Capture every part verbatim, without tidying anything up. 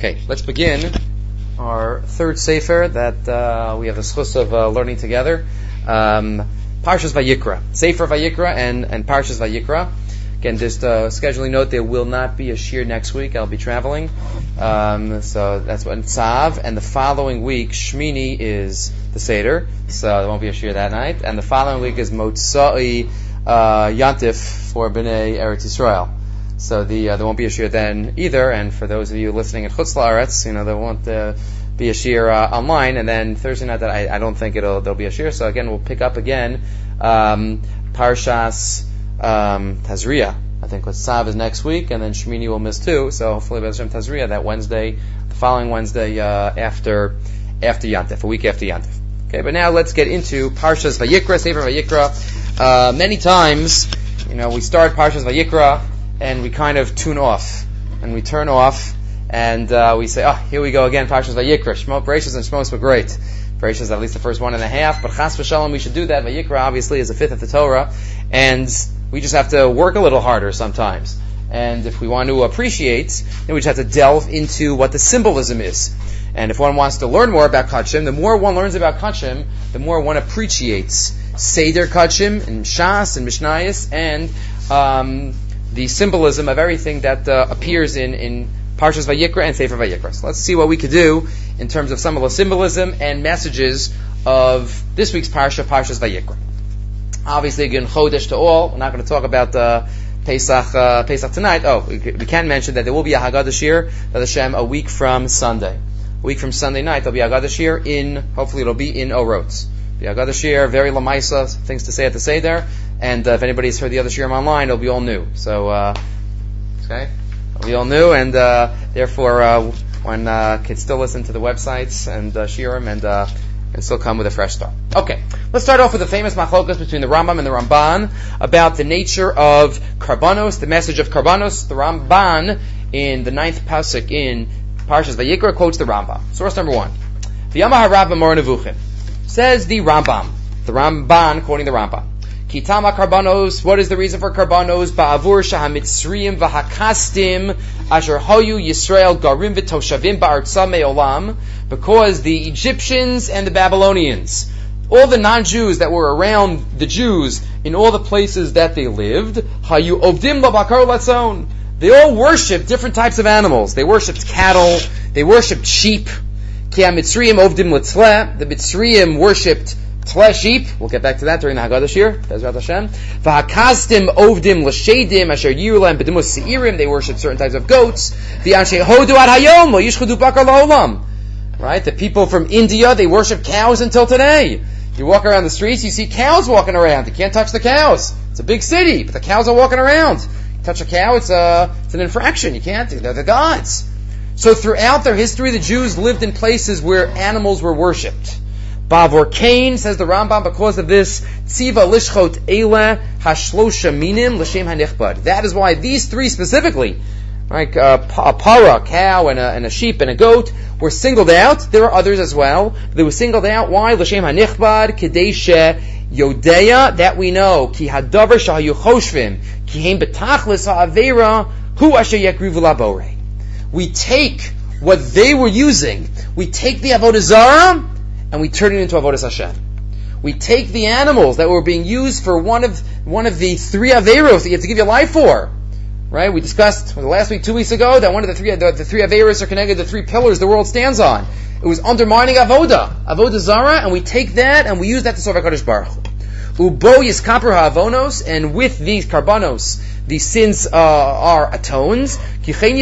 Okay, let's begin our third sefer that uh, we have the schus of uh, learning together. Um, Parshas Vayikra, Sefer Vayikra and, and Parshas Vayikra. Again, just a scheduling note, there will not be a shir next week. I'll be traveling. Um, so that's what Tzav. And the following week, Shmini is the Seder. So there won't be a shir that night. And the following week is Motzai uh, Yantif for Bnei Eretz Yisrael. So the uh, there won't be a shir then either. And for those of you listening at Chutz La'aretz, you know, there won't uh, be a shir uh, online. And then Thursday night, that I, I don't think it'll there'll be a shir. So again, we'll pick up again um, Parshas um, Tazria. I think Tzav is next week, and then Shmini will miss too. So hopefully, B'ez Hashem Tazria that Wednesday, the following Wednesday uh, after after Yantif, a week after Yantif. Okay, but now let's get into Parshas Vayikra, Sefer Vayikra. Uh, many times, you know, we start Parshas Vayikra and we kind of tune off, and we turn off, and uh, we say, "Oh, here we go again, Parshas Vayikra." Shmo Bereshis and Shmos were great. Bereshis is at least the first one and a half, but Chas v'Shalom we should do that. Vayikra obviously is a fifth of the Torah, and we just have to work a little harder sometimes. And if we want to appreciate, then we just have to delve into what the symbolism is. And if one wants to learn more about Kachim, the more one learns about Kachim, the more one appreciates Seder Kachim and Shas and Mishnayos and um, the symbolism of everything that uh, appears in, in Parshas Vayikra and Sefer Vayikra. So let's see what we could do in terms of some of the symbolism and messages of this week's Parsha, Parshas Vayikra. Obviously, again, Chodesh to all. We're not going to talk about uh, Pesach uh, Pesach tonight. Oh, we, we can mention that there will be a Haggadah Shir, B'ez Hashem, a week from Sunday. A week from Sunday night, there'll be a Haggadah Shir in, hopefully it'll be in Orotz. The Haggadah Shir, very Lamaisa, things to say at the Seder. And uh, if anybody's heard the other Shirim online, it'll be all new. So, uh, okay, it'll be all new, and uh, therefore, uh, one uh, can still listen to the websites and uh, Shirim and uh, and still come with a fresh start. Okay, let's start off with the famous machlokas between the Rambam and the Ramban about the nature of karbanos, the message of karbanos. The Ramban in the ninth pasuk in Parshas Vayikra quotes the Rambam. Source number one: V'yamar harav b'mor nevuchim. Says the Rambam, the Ramban quoting the Rambam. Kitama karbanos. What is the reason for karbanos? Ba'avur shahamitzriyim v'hakastim asher hoyu Yisrael garim v'toshavim ba'artza me'olam. Because the Egyptians and the Babylonians, all the non-Jews that were around the Jews in all the places that they lived, hayu ovdim labakar latzon. They all worshipped different types of animals. They worshipped cattle. They worshipped sheep. Ki hamitzriyim ovdim letzle. The Mitzrayim worshipped tle sheep. We'll get back to that during the Haggadah Shir. Bezrat Hashem. V'hakastim ovdim l'shedim asher yiru lem b'dimus seirim. They worshipped certain types of goats. V'anshe hodu ad hayom lo yishchudu bakar la'olam. Right? The people from India, they worship cows until today. You walk around the streets, you see cows walking around. You can't touch the cows. It's a big city, but the cows are walking around. You touch a cow, it's a, it's an infraction. You can't. They're the gods. So throughout their history, the Jews lived in places where animals were worshipped. Bavor Cain, says the Rambam, because of this, Tziva lishchot eile hashlosha minim l'shem hanichbad. That is why these three specifically, right, uh, a para, a cow, and a, and a sheep, and a goat, were singled out. There are others as well. They were singled out. Why? L'shem hanichbad, kedeshe yodeya, that we know, ki hadavar shahayu choshvim, ki heim betachlis ha'avera, hu asher yakrivu labore. We take what they were using, we take the avodah zarah, and we turn it into avodas Hashem. We take the animals that were being used for one of one of the three averos that you have to give your life for. Right? We discussed last week, two weeks ago, that one of the three the, the three averos are connected to the three pillars the world stands on. It was undermining avoda, avodah zara, and we take that and we use that to serve HaKadosh Baruch Hu. Ubo yiskaper ha'avonos, and with these karbanos, these sins uh, are atoned. Kichein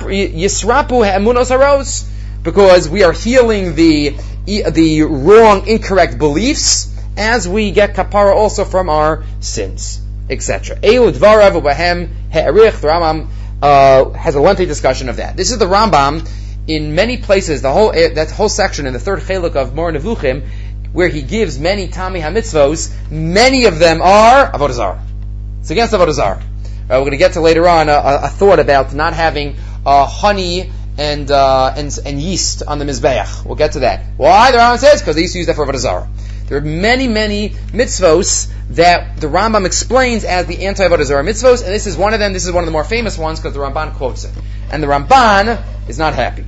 yisrapu ha'emunos haros, because we are healing the the wrong, incorrect beliefs as we get kapara also from our sins, et cetera. Elu dvarav u'bahem he'erich. The Rambam uh, has a lengthy discussion of that. This is the Rambam in many places. The whole that whole section in the third cheluk of Mor Nevuchim, where he gives many Tami HaMitzvos. Many of them are avodah zarah. It's against avodah zarah. Uh, we're going to get to later on a, a thought about not having uh, honey and, uh, and and yeast on the mizbeach. We'll get to that. Why? The Rambam says because they used to use that for avodah zarah. There are many, many mitzvos that the Rambam explains as the anti-avodah zarah mitzvos, and this is one of them. This is one of the more famous ones because the Ramban quotes it. And the Ramban is not happy.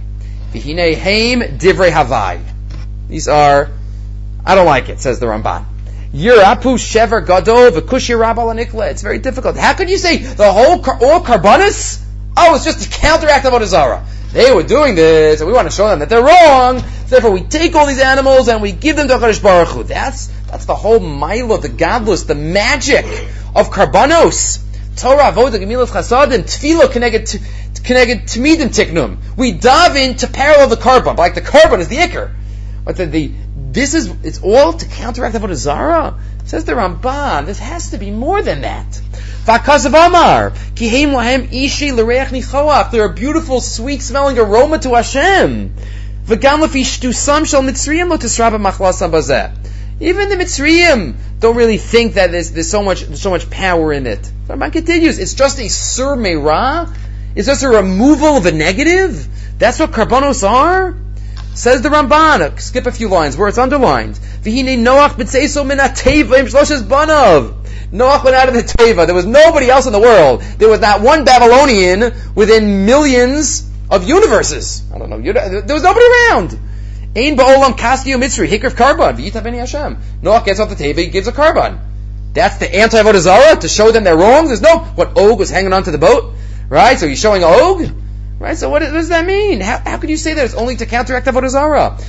V'hinei heim divrei havai. These are, I don't like it, says the Ramban. Yirapu shever gadol v'kushi rabal anikla. It's very difficult. How could you say the whole, all karbanis? Oh, it's just to counteract Avodah Zarah. They were doing this, and we want to show them that they're wrong. So therefore, we take all these animals and we give them to HaKadosh Baruch Hu. That's that's the whole mila, the gadlus, the magic of karbanos. Torah, avodah, gemilas, chasadim, tefillah, connected connected tmidim tiknum. We dive in to parallel the karban, but like the karban is the ikr. But the, the this is it's all to counteract Avodah Zarah. Says the Ramban, this has to be more than that. V'akasav amar, kihem lahem ishi l'reach nichoach. They're a beautiful, sweet-smelling aroma to Hashem. V'gam lefi shtusam shel Mitzrayim lo tisraba machlasam bazeh. Even the Mitzrayim don't really think that there's, there's so much there's so much power in it. The Ramban continues, it's just a sur meirah. It's just a removal of a negative. That's what karbanos are. Says the Ramban, skip a few lines where it's underlined. V'hinei Noach b'tzeiso min ha'teva im shloshes banav. Noach went out of the teva. There was nobody else in the world. There was not one Babylonian within millions of universes. I don't know. There was nobody around. Ein ba'olam kaskio mitzri hikrif karban v'yitav b'nei Hashem. Noach gets off the teva. He gives a karban. That's the anti-Avodah Zarah to show them they're wrong. There's no what Og was hanging onto the boat, right? So he's showing Og. Right, so what, what does that mean? How, how could you say that it's only to counteract Avodah Zarah?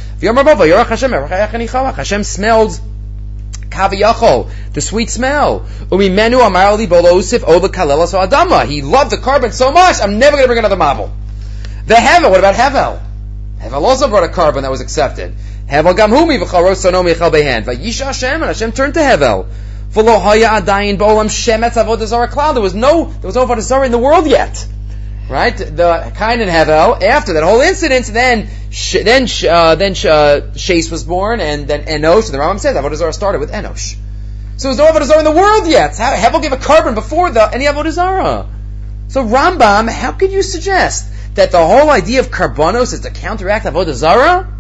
Hashem smelled kaviyachol, the sweet smell. He loved the carbon so much, I'm never going to bring another marble. The Hevel, what about Hevel? Hevel also brought a carbon that was accepted. Hevel gamhumi v'charos sonomi echel behan. Vayisha Hashem, and Hashem turned to Hevel. V'lo haya adayin b'olam shemetz Avodah Zarah klal. There was no, there was no Avodah Zarah in the world yet. Right, the Kain and Hevel. After that whole incident, then sh- then sh- uh, then sh- uh, Shais was born, and then Enosh. And the Rambam says Avodah Zarah started with Enosh. So there's no Avodah Zarah in the world yet. How, Hevel gave a carbon before the any Avodah Zarah. So Rambam, how could you suggest that the whole idea of karbanos is to counteract Avodah Zarah?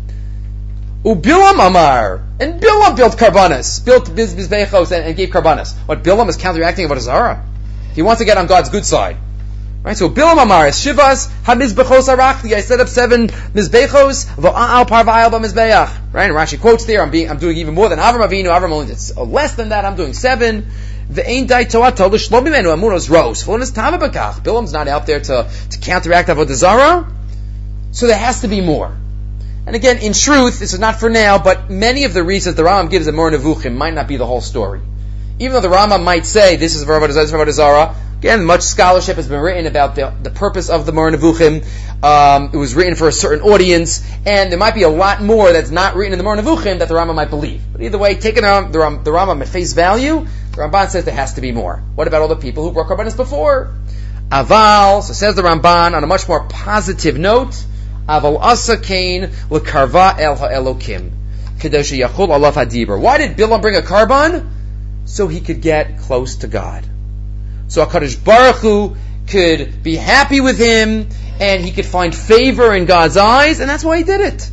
Ubilam Amar, and Bilam built karbanos, built Mizbechos and, and gave karbanos. What Bilam is counteracting Avodah Zarah? He wants to get on God's good side. Right, so Bilam Amar is Shivas HaMizbechos Arachli. I set up seven Mizbechos V'a'al Parvayal B'Mizbeach. Right, and Rashi quotes there. I'm being, I'm doing even more than Avram Avinu. Avram only did less than that. I'm doing seven. V'Ein Dai Torah Tolish Lo Mimenu Amunos Rose. Fullness Tama B'Kach. Bilam's not out there to to counteract Avodah Zarah. So there has to be more. And again, in truth, this is not for now, but many of the reasons the Rambam gives in Mor Nevuchim might not be the whole story. Even though the Rambam might say this is for Avodah Zarah, this is for Avodah Zarah. Again, much scholarship has been written about the, the purpose of the Mor Nevuchim. Um, it was written for a certain audience, and there might be a lot more that's not written in the Mor Nevuchim that the Rambam might believe. But either way, taking the, the, the Rambam at face value, the Ramban says there has to be more. What about all the people who brought karbanos before? Aval, so says the Ramban on a much more positive note, Aval asa kain lekarva el ha'elokim kadosh yachul alav hadibur. Why did Bilam bring a karban? So he could get close to God. So HaKadosh Baruch Hu could be happy with him, and he could find favor in God's eyes, and that's why he did it.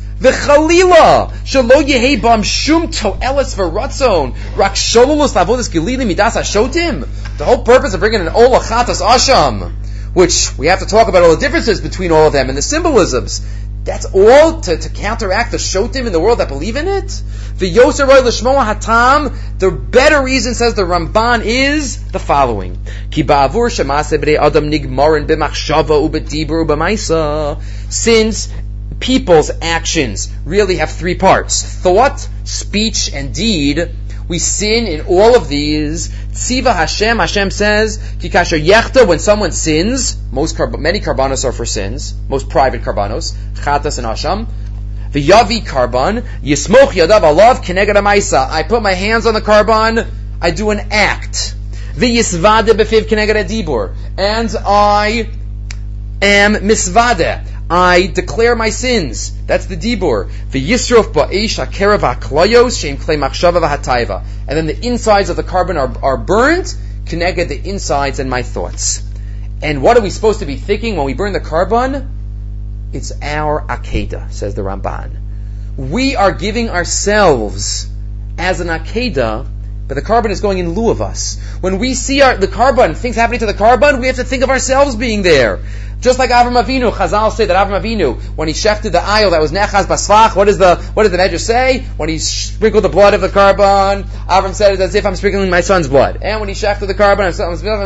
V'chalila shelo yehei bam shum to'eles v'ratzon rak shololus lavodas gelilim midas hashotim. The whole purpose of bringing an ol achatas asham, which we have to talk about all the differences between all of them and the symbolisms. That's all to, to counteract the shotim in the world that believe in it. The yoseroy l'shmoa hatam. The better reason, says the Ramban, is the following: Ki ba'avur shemase b'nei adam nigmarin b'machshava u'b'dibur u'b'maisa. Since people's actions really have three parts: thought, speech, and deed. We sin in all of these. Tziva Hashem, Hashem says, Kikasher Yechta, when someone sins, most carb- many karbanos are for sins, most private karbanos, Chatas and Asham. V'yavi karban, Yismoch Yadav Alav Keneged Amaisa. I put my hands on the karban, I do an act. V'yisvade Befiv Keneged Adibur. And I am misvade. I declare my sins. That's the dibur. V'yisrof ba'esh ha'kerev ha'klayos she'im klei machshava v'hatayva. And then the insides of the carbon are, are burned, connected the insides and my thoughts. And what are we supposed to be thinking when we burn the carbon? It's our akeda, says the Ramban. We are giving ourselves as an akeda, but the carbon is going in lieu of us. When we see our, the carbon, things happening to the carbon, we have to think of ourselves being there. Just like Avram Avinu, Chazal say that Avram Avinu, when he shechted the ayil that was nechaz basfach, what, is the, what does the Medrash say? When he sprinkled the blood of the carbon, Avram said it's as if I'm sprinkling my son's blood. And when he shechted the carbon, it's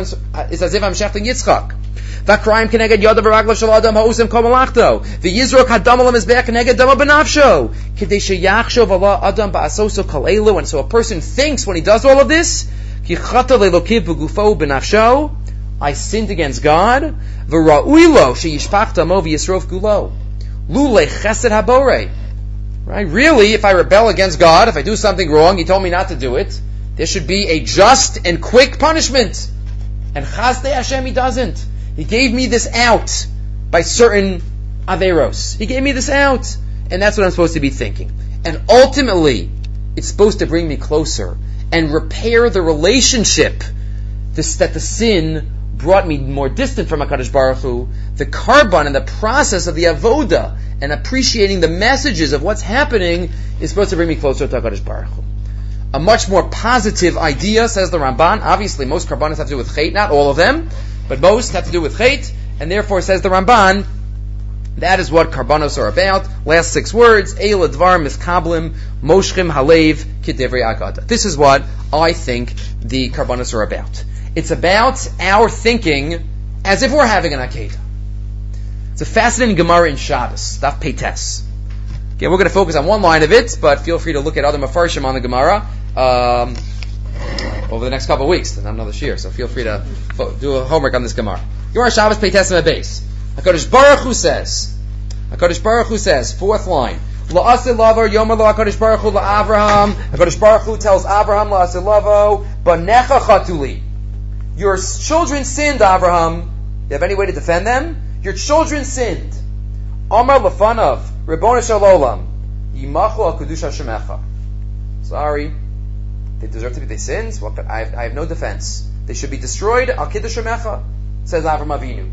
as if I'm shechting Yitzchak. V'akrayim keneged yodav v'raglav shel adam ha'usim kol malachto. V'yizrok hadam al mizbeach keneged dama b'nafsho. Kedei sheyachshov ala adam ba'asoso kol elu. And so a person thinks when he does all of this, ki chata le'lokiv b'gufo b'nafsho, I sinned against God. V'ra'uilo sheyishpach damo v'yisrof gulo. Lule chesed habore. Right? Really, if I rebel against God, if I do something wrong, He told me not to do it, there should be a just and quick punishment. And Chazdei Hashem, He doesn't. He gave me this out by certain averos. He gave me this out. And that's what I'm supposed to be thinking. And ultimately, it's supposed to bring me closer and repair the relationship this, that the sin brought me more distant from HaKadosh Baruch Hu. The carbon and the process of the avoda and appreciating the messages of what's happening is supposed to bring me closer to HaKadosh Baruch Hu. A much more positive idea, says the Ramban. Obviously, most carbonos have to do with chait, not all of them. But most have to do with chait, and therefore, says the Ramban, that is what karbanos are about. Last six words, Eil advar miskablim moshchim halev kidivrei agada. This is what I think the karbanos are about. It's about our thinking as if we're having an akedah. It's a fascinating Gemara in Shabbos, Daf Peites. Okay, we're going to focus on one line of it, but feel free to look at other mafarshim on the Gemara. Um, over the next couple of weeks, not another year, so feel free to fo- do a homework on this Gemara. Gemara Shabbos Peites and base. HaKadosh Baruch Hu says, HaKadosh Baruch Hu says, fourth line, La'aseh lavo yomer lo HaKadosh Baruch Hu la'Avraham. HaKadosh Baruch Hu tells Abraham, La'aseh lavo, Banecha chatuli. Your children sinned, Abraham. You have any way to defend them? Your children sinned. Amar lefanav, Ribono shel olam, Yimachu al kedusha shemecha. Sorry. They deserve to be, they sins. What? I have, I have no defense. They should be destroyed. Al kiddush shemecha, says Avram Avinu.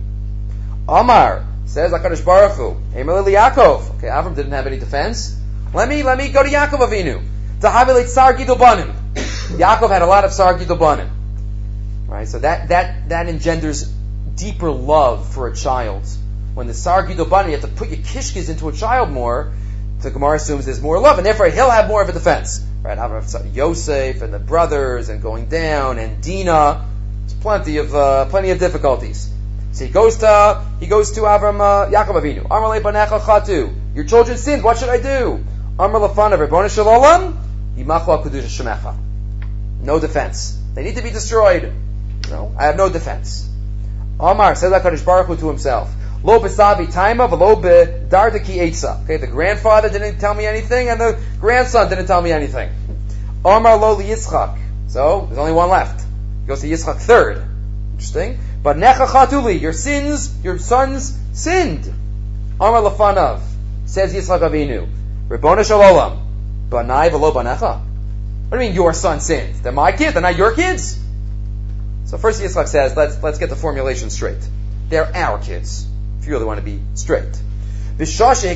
Amar says HaKadosh Baruch Hu. Emer li Yaakov. Okay, Avram didn't have any defense. Let me let me go to Yaakov Avinu. Tahavilit sar gidul banim. Yaakov had a lot of sar gidul banim. Right. So that that that engenders deeper love for a child. When the sar gidul banim, you have to put your kishkes into a child more. The Gemara assumes there's more love, and therefore he'll have more of a defense. Right, Avram, Yosef and the brothers and going down and Dinah. There's plenty of uh, plenty of difficulties. So he goes to he goes to Avram uh, Yaakov Avinu. Amar le banecha chatu. Your children sinned. What should I do? Amar lefanav Ribono shel olam yimachu al kedusha shemecha. No defense. They need to be destroyed. No, I have no defense. Amar says HaKadosh Baruch Hu to himself. Lo besavi taima v'lo bedardaki eitza. Okay, the grandfather didn't tell me anything, and the grandson didn't tell me anything. Amar lo li Yitzchak. So there's only one left. He goes to Yitzchak third. Interesting. But necha chatuli, your sins, your sons sinned. Amar lefanav, says Yitzchak Avinu. Ribono shel olam, banai v'lo banecha. What do you mean your son sinned? They're my kids. They're not your kids. So first Yitzchak says, let's let's get the formulation straight. They're our kids. If you really want to be straight. You said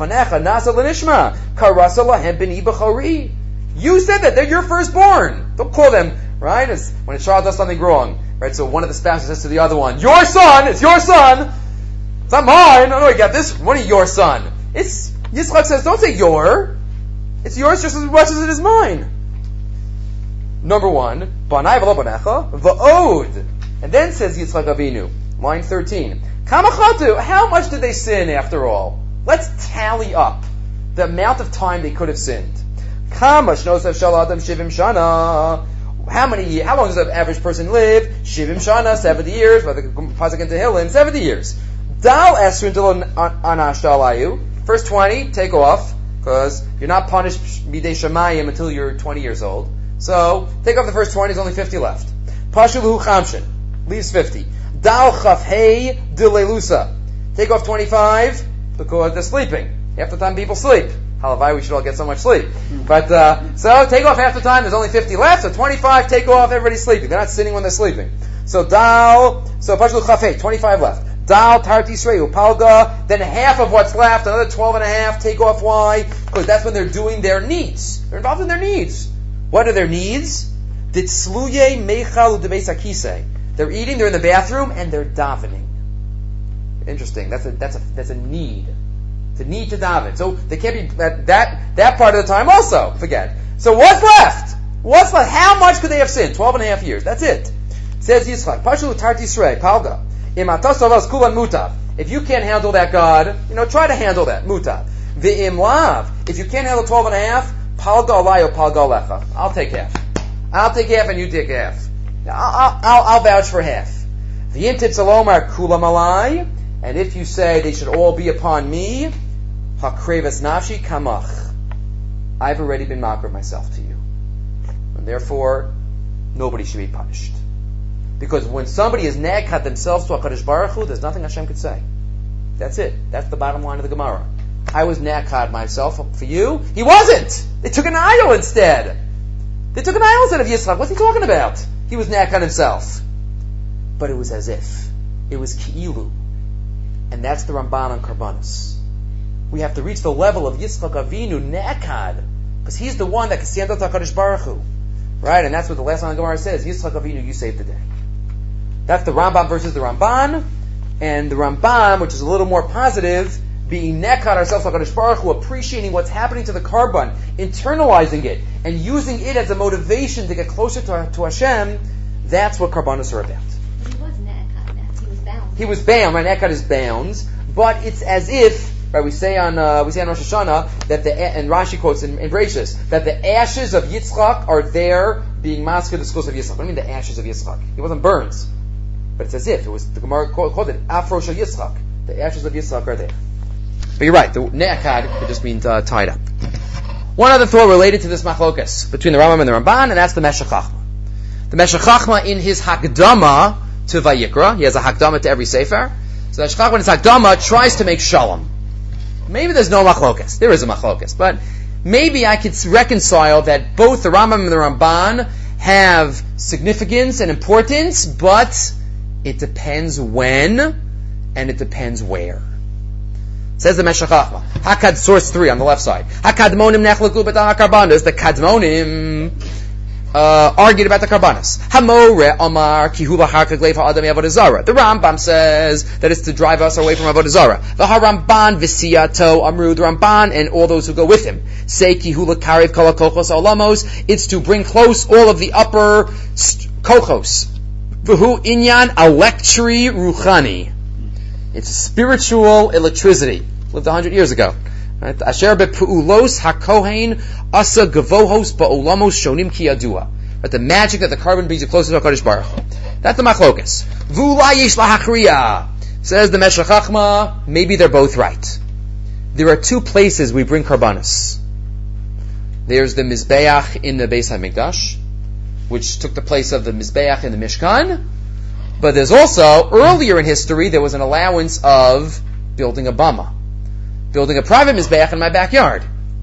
that they're your firstborn. Don't call them, right? As when a child does something wrong, right? So one of the spouses says to the other one, your son, it's your son. It's not mine. I know you got this one of your son. It's, Yitzchak says, don't say your. It's yours just as much as it is mine. Number one, Banai v'lo banecha, v'od. And then says Yitzchak Avinu, line thirteen, Kamachatu, how much did they sin after all? Let's tally up the amount of time they could have sinned. Kama shnosav shel adam shivim shana. How many? How long does an average person live? Shivim shana, seventy years. By the pasuk in Tehillim, seventy years. Dal esrin delon anashtalayu. First twenty, take off, because you're not punished midei shamayim until you're twenty years old. So take off the first twenty. There's only fifty left. Pashulu chamshin, leaves fifty. Dal chaf hey dilelusa. Take off twenty-five because they're sleeping. Half the time people sleep. Halavai, we should all get so much sleep. But, uh, so take off half the time, there's only fifty left, so twenty-five, take off, everybody's sleeping. They're not sitting when they're sleeping. So dal, so pashlu chafei, twenty-five left. Dal tarti sreu, palga, then half of what's left, another twelve and a half, take off. Why? Because that's when they're doing their needs. They're involved in their needs. What are their needs? Ditzluye meichal udebeis akise. They're eating, they're in the bathroom, and they're davening. Interesting. That's a that's a that's a need. The need to daven. So they can't be that that that part of the time also. Forget. So what's left? What's left? How much could they have sinned? Twelve and a half years. That's it. Says Yitzchak. Pashu tarti srei palga. Im atasavas kulan mutav. If you can't handle that, God, you know, try to handle that. Mutav. V'im lav. If you can't handle twelve and a half, palga alayo palga lecha. I'll take half. I'll take half and you take half. I'll, I'll, I'll vouch for half. V'yintit salomar kulam alai. And if you say they should all be upon me, hakreves nafshi kamach. I've already been makar myself to you. And therefore, nobody should be punished. Because when somebody is nagkat themselves to HaKadosh Baruch Hu, there's nothing Hashem could say. That's it. That's the bottom line of the Gemara. I was nagkat myself for you. He wasn't! They took an idol instead. They took an idol instead of Yitzchak. What's he talking about? He was nagkat himself. But it was as if. It was ki'ilu. And that's the Ramban on Karbanos. We have to reach the level of Yitzchak Avinu nagkat, because he's the one that can stand up to HaKadosh Baruch Hu. Right? And that's what the last line of the Gemara says. Yitzchak Avinu, you saved the day. That's the Rambam versus the Ramban. And the Rambam, which is a little more positive, being nekad ourselves to HaKadosh Baruch Hu, appreciating what's happening to the Karban, internalizing it, and using it as a motivation to get closer to, to Hashem, that's what Karbanos are about. He was nekad. He was bound. He was bound. Right? Nekad is bound. But it's as if, right, we say on uh, we say on Rosh Hashanah that the and Rashi quotes in, in Bereshis that the ashes of Yitzchak are there being masked the schools of Yitzchak. What do you mean the ashes of Yitzchak? He wasn't burned, but it's as if it was the Gemara called, called it Afro Shel Yitzchak. The ashes of Yitzchak are there. But you're right. The ne'akad it just means uh, tied up. One other thought related to this machlokas between the Rambam and the Ramban, and that's the Meshech Chachma. The Meshech Chachma in his Hakdama to Vayikra, he has a Hakdama to every Sefer. So the Meshech Chachma in his Hakdama tries to make shalom. Maybe there's no machlokas. There is a machlokas. But maybe I could reconcile that both the Rambam and the Ramban have significance and importance, but it depends when and it depends where. Says the Meshech Chachma. Hakad, source three on the left side. Hakadmonim nechlaku b'tal hakarbanos. The Kadmonim uh, argued about the karbanos. Hamore Omar Kihula Harkag Leif Ha'adam Avodah Zarah. The Rambam says that it's to drive us away from Avodah Zarah. The Haramban Visiyato Amru. The Ramban and all those who go with him say Kihula Karev Kol HaKochos Olamos. It's to bring close all of the upper st- kochos. V'hu Inyan Electri Ruchani. It's spiritual electricity. Lived a hundred years ago. Asher be'pu'ulos hakohen asa gavohos ba'olamos shonim ki yadua. But the magic that the carbon brings you closer to HaKadosh Baruch Hu. That's the machlokas. V'ula yesh lahachriya. Says the Meshech Chachma, maybe they're both right. There are two places we bring karbanos. There's the Mizbeach in the Beis HaMikdash, which took the place of the Mizbeach in the Mishkan. But there's also, earlier in history, there was an allowance of building a bama. Building a private mizbeach in my backyard.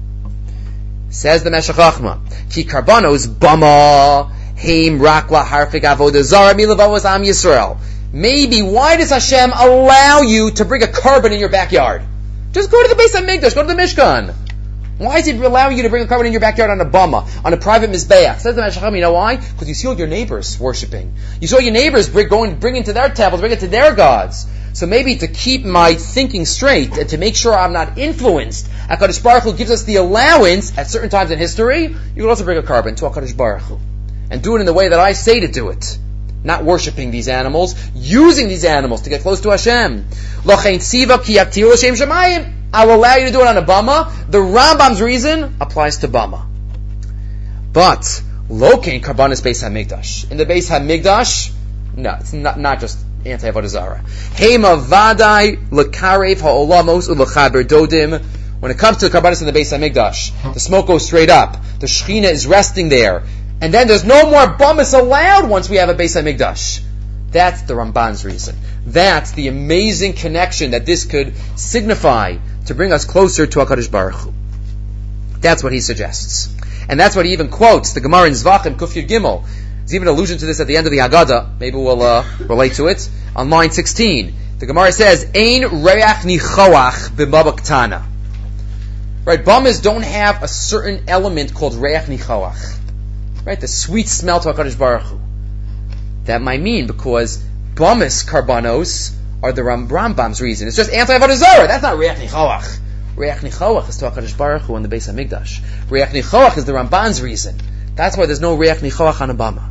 Says the Meshech Chachma, Ki karbanos bama heim rak laharchik avodah zara milavavos am Yisrael. Maybe, why does Hashem allow you to bring a carbon in your backyard? Just go to the Beis HaMikdash, go to the Mishkan. Why is it allowing you to bring a carbon in your backyard on a bama, on a private mizbeach? Says the Meshech Chachma, you know why? Because you see all your neighbors worshipping. You saw your neighbors bring, going, bring into their tables, bring it to their gods. So maybe to keep my thinking straight and to make sure I'm not influenced, HaKadosh Baruch Hu gives us the allowance at certain times in history. You can also bring a carbon to HaKadosh Baruch Hu and do it in the way that I say to do it. Not worshipping these animals, using these animals to get close to Hashem. Lochein tziva ki yaktir l'shem shamayim. I'll allow you to do it on a bama. The Rambam's reason applies to bama. But, lokein karbanis Beis HaMikdash. In the Beis HaMikdash, no, it's not, not just anti-Avodah Zarah. Hema vadai lekarev ha'olamos u'lechaber dodim. When it comes to the karbanis in the Beis HaMikdash, the smoke goes straight up. The Shechina is resting there. And then there's no more bamas allowed once we have a Beis HaMikdash. That's the Ramban's reason. That's the amazing connection that this could signify to bring us closer to HaKadosh Baruch Hu. That's what he suggests. And that's what he even quotes, the Gemara in Zvachim, Kuf Yud Gimel. There's even an allusion to this at the end of the Haggadah. Maybe we'll uh, relate to it. On line sixteen, the Gemara says, Ein reach nichoach b'baba ktana. Right, bamas don't have a certain element called reach nichoach. Right, the sweet smell to HaKadosh Baruch Hu. That might mean because bamas karbanos are the Ram- Rambam's reason. It's just anti-Avodah Zarah. That's not Reach Nichoach. Reach Nichoach is to HaKadosh Baruch Hu on the Beis HaMikdash. Reach Nichoach is the Ramban's reason. That's why there's no Reach Nichoach on a Bama.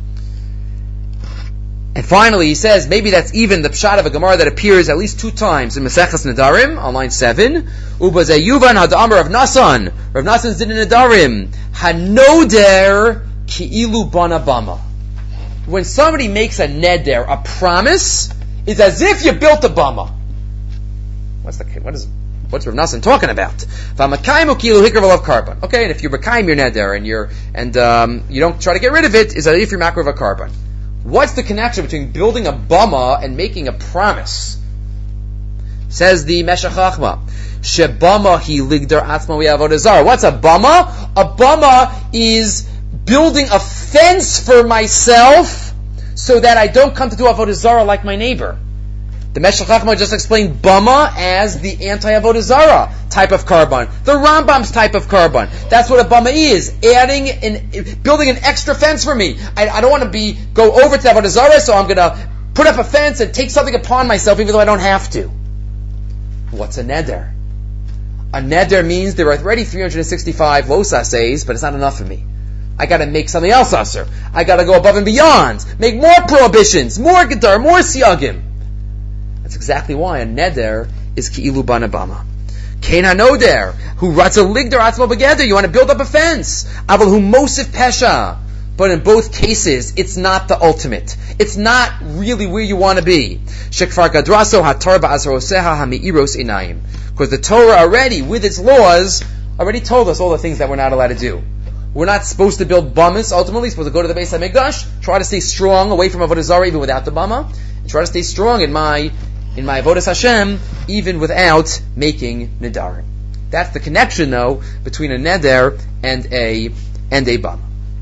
And finally, he says, maybe that's even the pshat of a Gemara that appears at least two times in Maseches Nedarim, on line seven. Uba Zayuvan Hadamar of Nasan. Rav Nasan's din in Nedarim. Hanoder Ki'ilu Bana Bama. When somebody makes a neder, a promise, it's as if you built a Bama. What's the, what is, what's Rav Nasan talking about? V'amakayim Ki'ilu Hikr V'lav Karban. Okay, and if you're Makayim your neder, and you're, and, um, you don't try to get rid of it, it's as if you're Makar of a Karban. What's the connection between building a bama and making a promise? Says the Meshech Chachma, Shebama hi ligdar atzma v'avodah zarah. What's a bama? A bama is building a fence for myself so that I don't come to do avodah zarah like my neighbor. The Meshech Chachma just explained bama as the anti-avodah zarah type of carbon, the Rambam's type of carbon. That's what a bama is, adding and building an extra fence for me. I, I don't want to be go over to avodah zarah, so I'm going to put up a fence and take something upon myself, even though I don't have to. What's a neder? A neder means there are already three hundred sixty-five los asays, but it's not enough for me. I got to make something else aser. I got to go above and beyond, make more prohibitions, more gedar, more siyagim. That's exactly why a neder is ki'ilu bana bama. Kain hanoder, who ratza ligdar atzmo begeder, you want to build up a fence. Aval hu mosif pesha. But in both cases, it's not the ultimate. It's not really where you want to be. Shekfar gadraso hatar ba'azroseha hami'iros inayim. Because the Torah already, with its laws, already told us all the things that we're not allowed to do. We're not supposed to build bamas. Ultimately, we're supposed to go to the Beis HaMikdash, try to stay strong away from Avodah Zarah even without the bama, and try to stay strong in my in my Avodas Hashem, even without making nedarim. That's the connection, though, between a neder and a and a bama.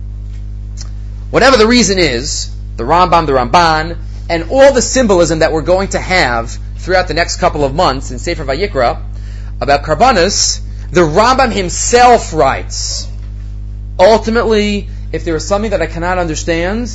Whatever the reason is, the Rambam, the Ramban, and all the symbolism that we're going to have throughout the next couple of months in Sefer Vayikra about Karbanos, the Rambam himself writes, ultimately, if there is something that I cannot understand,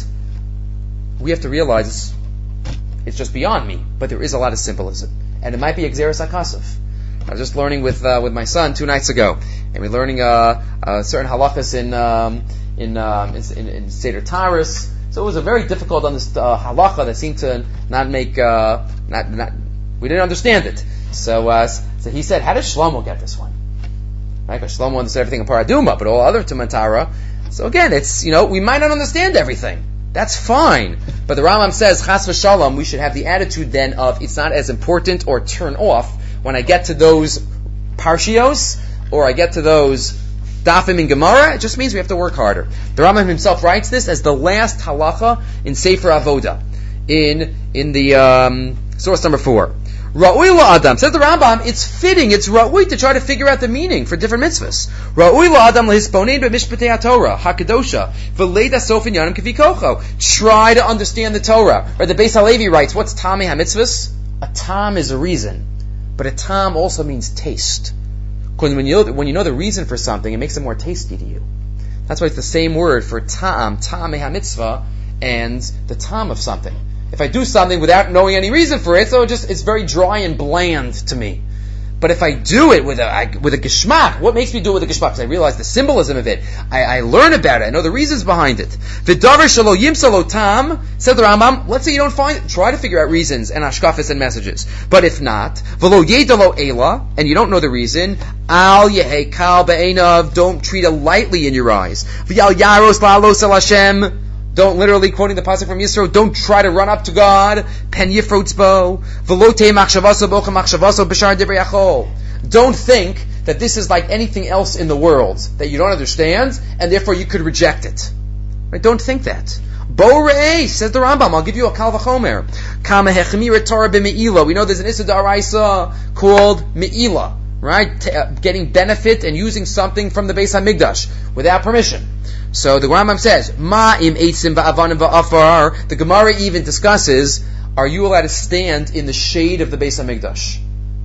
we have to realize it's It's just beyond me, but there is a lot of symbolism, and it might be Exeris HaKasav. I was just learning with uh, with my son two nights ago, and we're learning uh, uh, certain halachas in um, in, um, in in Seder Taurus. So it was a very difficult uh, halacha that seemed to not make uh, not not we didn't understand it. So uh, so he said, how does Shlomo get this one? Right? Because Shlomo understood everything in Paraduma, but all other Tumantara. So again, it's you know we might not understand everything. That's fine. But the Rambam says, Chas v'shalom, we should have the attitude then of, it's not as important or turn off when I get to those parshios, or I get to those dafim in Gemara. It just means we have to work harder. The Rambam himself writes this as the last halacha in Sefer Avoda, in, in the, um, source number four. Ra'ui la'adam, says the Rambam, it's fitting, it's ra'ui to try to figure out the meaning for different mitzvahs. Ra'ui la'adam lehisponein b'mishpatei HaTorah, HaKadosha, v'leida sofin yanim kivikocho. Try to understand the Torah. Or the Beis HaLevi writes, what's tamei ha-mitzvahs? A tam is a reason. But a tam also means taste. Because when you, know, when you know the reason for something, it makes it more tasty to you. That's why it's the same word for tam, tamei ha-mitzvah, and the tam of something. If I do something without knowing any reason for it, so it just it's very dry and bland to me. But if I do it with a with a geshmak, what makes me do it with a geshmak? Because I realize the symbolism of it. I, I learn about it. I know the reasons behind it. V'davar shelo yimsalo tam, said the Rambam, let's say you don't find it. Try to figure out reasons and ashkafas and messages. But if not, v'lo yedalo ela, and you don't know the reason, al yehei kal be'enav, don't treat it lightly in your eyes. V'yal yaros la'alos el Hashem, don't literally quoting the pasuk from Yisro. Don't try to run up to God. Pen yifrotzbo velote machshavaso bocha machshavaso b'shar divrei achol. Don't think that this is like anything else in the world that you don't understand, and therefore you could reject it. Right? Don't think that. Bo re'eh, says the Rambam. I'll give you a kal v'chomer. Kama hechemira Torah b'me'ila. We know there's an issa d'araisa called me'ila. Right? T- uh, getting benefit and using something from the Beis HaMikdash without permission. So the Rambam says, Ma im eitzim va'avanim va'afar. The Gemara even discusses, are you allowed to stand in the shade of the Beis HaMikdash?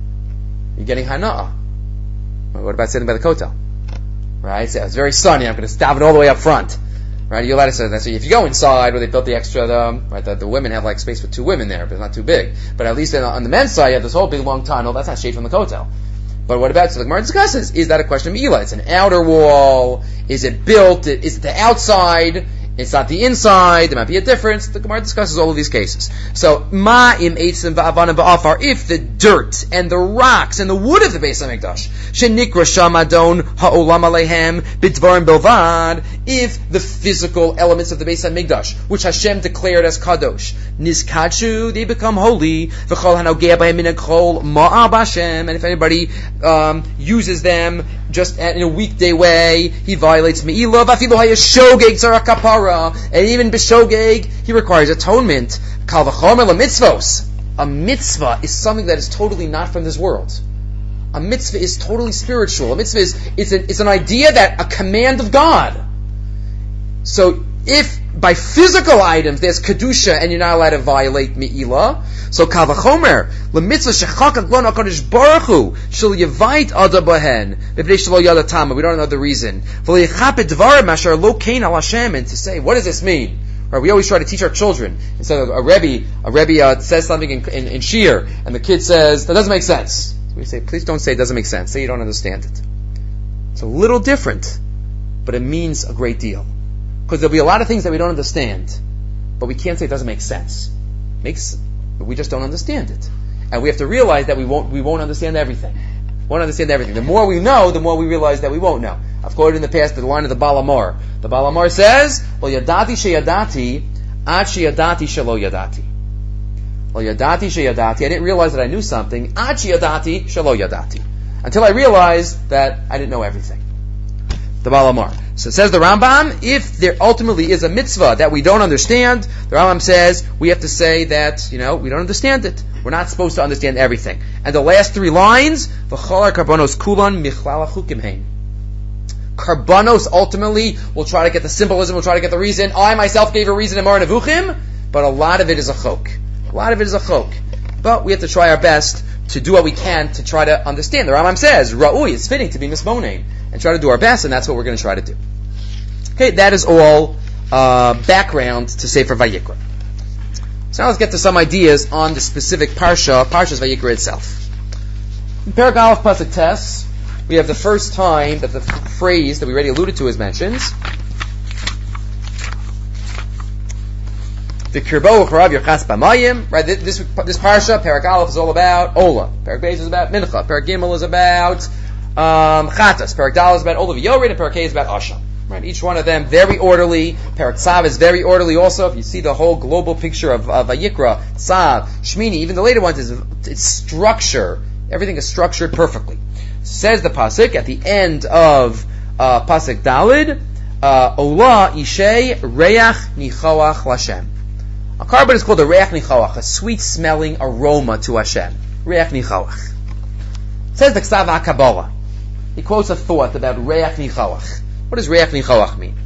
You're getting hana'ah. What about sitting by the kotel? Right? So it's very sunny, I'm going to stop it all the way up front. Right? You're allowed to say that. So if you go inside where they built the extra, um, right, the, the women have like space for two women there, but it's not too big. But at least in, on the men's side, you have this whole big long tunnel. That's not shade from the kotel. But what about, so the Gemara discusses, is that a question of Ela? It's an outer wall. Is it built? Is it the outside? It's not the inside. There might be a difference. The Gemara discusses all of these cases. So, ma'im eitzim va'avanim va'afar, if the dirt and the rocks and the wood of the Beis HaMikdash, shenikra shamadon ha'olam alehem b'dvarim bilvad, if the physical elements of the Beis HaMikdash, which Hashem declared as kadosh, nizkachu, they become holy, v'chol hanogea b'hem min ha'kol ma'ab Hashem, and if anybody um, uses them just in a weekday way, he violates me'ilah, v'afilu hayashogeg tzara kapara, and even b'shogeg, he requires atonement. Kal v'chomer lamitzvos. A mitzvah is something that is totally not from this world. A mitzvah is totally spiritual. A mitzvah is it's an, it's an idea that a command of God. So if by physical items there's kedusha and you're not allowed to violate me'ilah, so kal v'chomer lamitzvah shechakak lo nakadosh baruch hu shel yevait ada bahen b'pnei shelo yada tama. We don't know the reason. V'leichapet dvarim asher lo kein al Hashem, and to say, what does this mean? Right, we always try to teach our children. Instead of a rebbe, a rebbe uh, says something in, in, in shir, and the kid says that doesn't make sense. So we say, please don't say it doesn't make sense. Say you don't understand it. It's a little different, but it means a great deal. Because there'll be a lot of things that we don't understand, but we can't say it doesn't make sense. It makes, we just don't understand it, and we have to realize that we won't we won't understand everything. Won't understand everything. The more we know, the more we realize that we won't know. I've quoted in the past the line of the Baal Amor. The Baal Amor says, "Lo yadati sheyadati, ad sheyadati shelo yadati." Lo yadati sheyadati. I didn't realize that I knew something. Ad sheyadati shelo yadati. Until I realized that I didn't know everything. The Baal Amor. So it says the Rambam, if there ultimately is a mitzvah that we don't understand, the Rambam says we have to say that, you know, we don't understand it. We're not supposed to understand everything. And the last three lines, v'cholar karbanos kulan michlal chukim hein. Karbanos ultimately will try to get the symbolism, will try to get the reason. I myself gave a reason in Mar Nevuchim, but a lot of it is a chok. A lot of it is a chok. But we have to try our best to do what we can to try to understand. The Rambam says, Ra'ui, it's fitting to be mismonaim, and try to do our best, and that's what we're going to try to do. Okay, that is all uh, background to Sefer Vayikra. So now let's get to some ideas on the specific parsha, Parshas Vayikra itself. In Perek Aleph Pasuk Tes, we have the first time that the f- phrase that we already alluded to is mentioned. The Kirbo Ucharav Yerchas B'Mayim. Right, this this parsha, Perek Aleph, is all about Ola. Perek Beis is about Mincha. Perek Gimel is about um, Chatas. Perek Dal is about Ola V'Yored, and Perek Hey is about Asham. Right, each one of them very orderly. Perek Tzav is very orderly also. If you see the whole global picture of uh, Vayikra, Tzav, Shmini, even the later ones, is it's structure. Everything is structured perfectly. Says the pasuk at the end of uh, pasuk Dalid, uh, Ola Ishay Reach Nichoach Lashem. A carbon is called a Reach Nichoach, a sweet-smelling aroma to Hashem. Reach Nichoach. Says the Ksav HaKabbalah. He quotes a thought about Reach Nichoach. What does Reach Nichoach mean?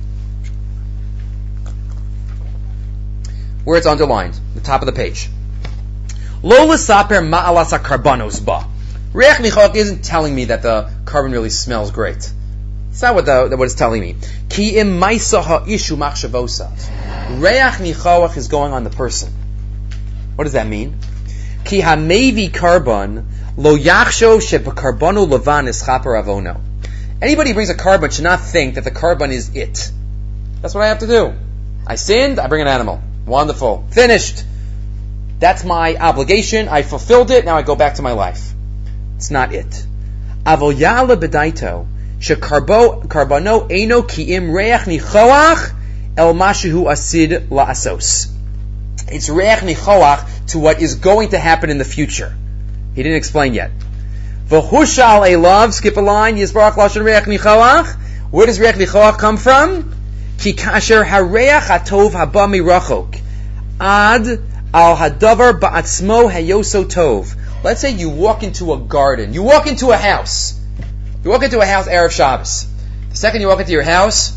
Where it's underlined, the top of the page. Lo l'saper ma'alas ha-karbanos ba. Reach Nichoach isn't telling me that the carbon really smells great. It's not what, the, what it's telling me. Ki im maisa ha'ishu machshavosav. Reach Nichoach is going on the person. What does that mean? Ki ha'mevi carbon lo yachsho she'b'karbonu levan is chaper avono. Anybody who brings a carbon should not think that the carbon is it. That's what I have to do. I sinned, I bring an animal. Wonderful. Finished. That's my obligation. I fulfilled it. Now I go back to my life. It's not it. Avoyala bedaito shekarbo karbano eino kiim reach nichoach el mashihu asid la'asos. It's reach nichoach to what is going to happen in the future. He didn't explain yet. V'hushal elav, skip a line, yisbarach lashon reach nichoach. Where does reach nichoach come from? Ki kasher hareach hatov haba mirachok ad al hadavar ba'atzmo hayoso tov. Let's say you walk into a garden. You walk into a house. You walk into a house Erev Shabbos. The second you walk into your house,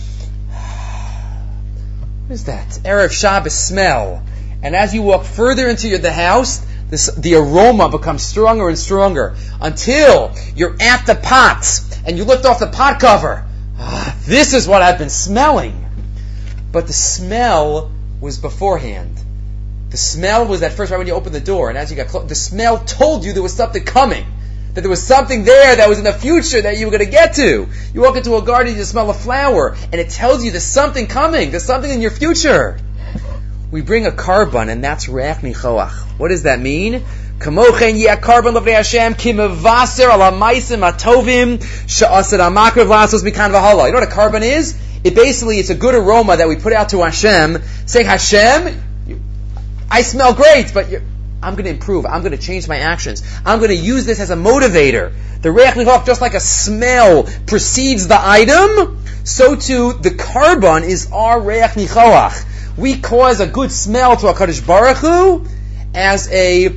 what is that? Erev Shabbos smell. And as you walk further into your, the house, this, the aroma becomes stronger and stronger until you're at the pot and you lift off the pot cover. Ah, this is what I've been smelling. but the smell was beforehand. The smell was that first right when you opened the door, and as you got close, the smell told you there was something coming. That there was something there that was in the future that you were going to get to. You walk into a garden, you smell a flower, and it tells you there's something coming. There's something in your future. We bring a carbon, and that's reach nichoach. What does that mean? Kamochen yeh carbon l'vnei Hashem ki mevaser al ha'maisim hatovim she'ased ha'makriv la'asos mikan v'hala. You know what a carbon is? It basically, it's a good aroma that we put out to Hashem, saying, Hashem, you, I smell great, but you're, I'm going to improve. I'm going to change my actions. I'm going to use this as a motivator. The reich nichoach, just like a smell precedes the item, so too the carbon is our reich nichoach. We cause a good smell to HaKadosh Baruch Hu as a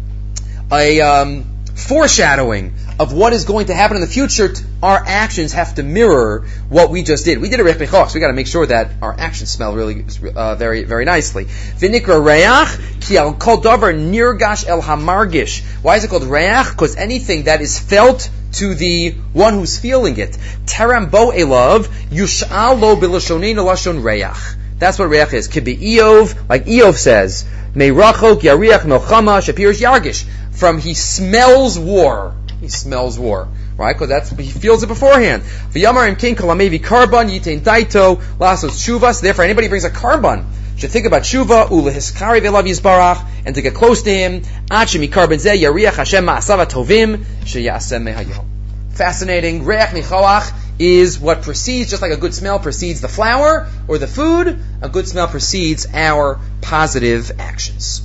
a um, foreshadowing of what is going to happen in the future. Our actions have to mirror what we just did. We did a reich nichoach, so we got to make sure that our actions smell really, uh, very, very nicely. V'nikra reach ki al kol davar nirgash el hamargish. Why is it called reich? Because anything that is felt to the one who's feeling it. Teram bo elav yush'al lo b'lashonin lashon reich. That's what reich is. Kibi Eov, like Eov says, meirachok yariach melchama shapirish yargish. From he smells war. He smells war, right? Because that's he feels it beforehand. V'yamar im king kolamevi karban yitain daito lasos shuvas. Therefore, anybody brings a karban should think about shuva ulehiskari v'elav yisbarach, and to get close to him. Achimi karban zeh yariach Hashem ma'asav tovim sheyasem mehayom. Fascinating. Reich nichoach is what precedes, just like a good smell precedes the flower or the food, a good smell precedes our positive actions.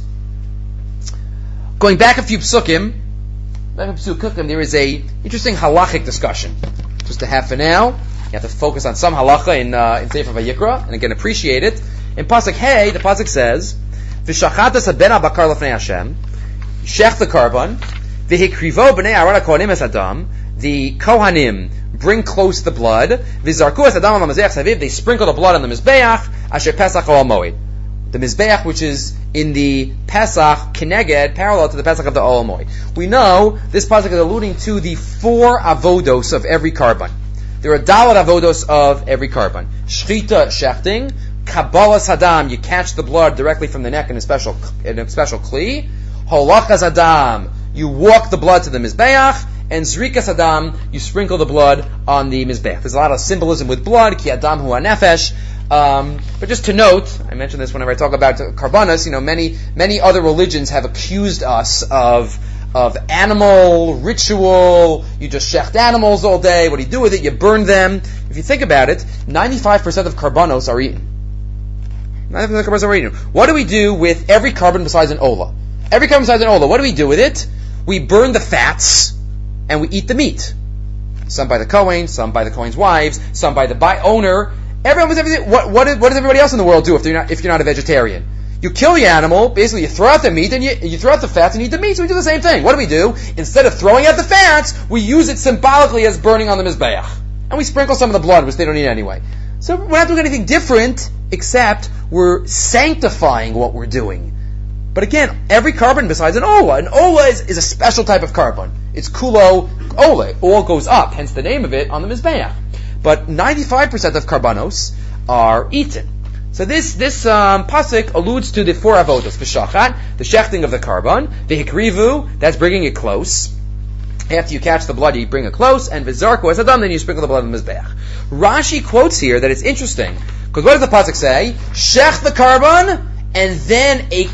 Going back a few psukim, back a few psukim, there is a interesting halachic discussion. Just to have for now, you have to focus on some halacha in uh, in Sefer Vayikra, and again appreciate it. In pasuk Hey, the pasuk says, "V'shachatas haben abakar lefnei Hashem," shech the carbon, v'hikrivo b'nei Aaron hakohanim es adam, the kohanim bring close the blood, v'zarku es adam al mizbeach saviv, they sprinkle the blood on the mizbeach, asher pesach ol moed. The mizbeach, which is in the Pesach Keneged, parallel to the Pesach of the Ol Moed. We know this pasuk is alluding to the four avodos of every carbon. There are dalat avodos of every carbon. Shchita, shechting, kabbalas hadam, you catch the blood directly from the neck in a special in a special kli. Holachas hadam, you walk the blood to the mizbeach, and zrikas hadam, you sprinkle the blood on the mizbeach. There's a lot of symbolism with blood. Ki adam hu hanefesh. Um, but just to note, I mentioned this whenever I talk about karbanos, you know, many, many other religions have accused us of, of animal ritual. You just shecht animals all day. What do you do with it? You burn them. If you think about it, ninety-five percent of karbanos are eaten. ninety-five percent of karbanos are eaten. What do we do with every carbon besides an ola? Every carbon besides an ola, what do we do with it? We burn the fats, and we eat the meat. Some by the Kohen, some by the Kohen's wives, some by the by owner. Everyone was everything. What, what, what does everybody else in the world do if they're not, if you're not a vegetarian? You kill the animal, basically you throw out the meat, and you, you throw out the fats and eat the meat, so we do the same thing. What do we do? Instead of throwing out the fats, we use it symbolically as burning on the mizbeach. And we sprinkle some of the blood, which they don't eat anyway. So we're not doing anything different, except we're sanctifying what we're doing. But again, every carbon besides an ola. An ola is, is a special type of carbon. It's kulo ola. All goes up, hence the name of it, on the mizbeach. But ninety-five percent of karbanos are eaten. So this this um, pasuk alludes to the four avodos: v'shachat, the shechting of the carbon; v'hikrivu, that's bringing it close. After you catch the blood, you bring it close, and v'zarku es adam, then you sprinkle the blood on the mizbeach. Rashi quotes here that it's interesting because what does the pasuk say? Shech the carbon, and then a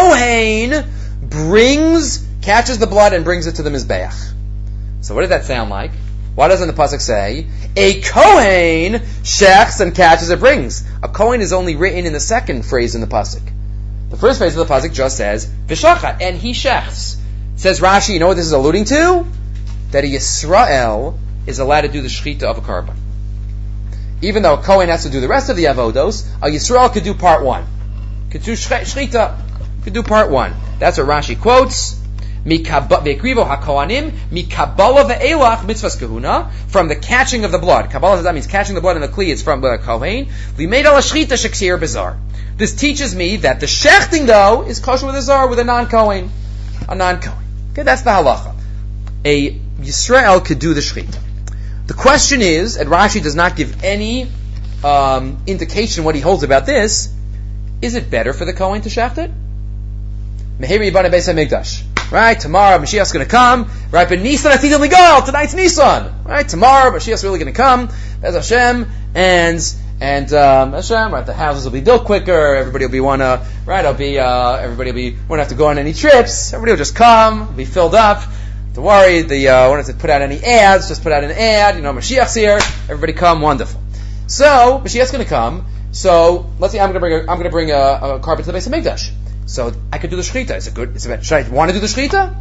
kohen brings, catches the blood and brings it to the mizbeach. So what does that sound like? Why doesn't the pasuk say, a kohen shechs and catches and brings? A kohen is only written in the second phrase in the pasuk. The first phrase of the pasuk just says, v'shachat, and he shechs. Says Rashi, you know what this is alluding to? That a Yisrael is allowed to do the shechita of a carbon. Even though a kohen has to do the rest of the avodos, a Yisrael could do part one. Could do shechita, could do part one. That's what Rashi quotes. From the catching of the blood. Kabbalah that means catching the blood in the kli is from the kohen. This teaches me that the shechting though is kosher with a zar, with a non-kohen. A non-kohen. Okay, that's the halacha. A Yisrael could do the shechita. The question is, and Rashi does not give any um, indication what he holds about this. Is it better for the Kohen to shaft it? Meheri Yibana Beis HaMikdash. Right, tomorrow Mashiach's going to come. Right, but Nisan Atid Ligal. Tonight's Nisan. Right, tomorrow Mashiach's really going to come. Bez Hashem, and and um, Hashem. Right, the houses will be built quicker. Everybody will be wanna. Right, it'll be. Uh, everybody will be won't have to go on any trips. Everybody will just come, be filled up. Don't worry. The uh, won't have to put out any ads. Just put out an ad. You know, Mashiach's here. Everybody come. Wonderful. So Mashiach's going to come. So let's see. I'm going to bring. A, I'm going to bring a, a carbon to the Beis HaMikdash. So I could do the shechita. Is it good? Is it, should I want to do the shechita?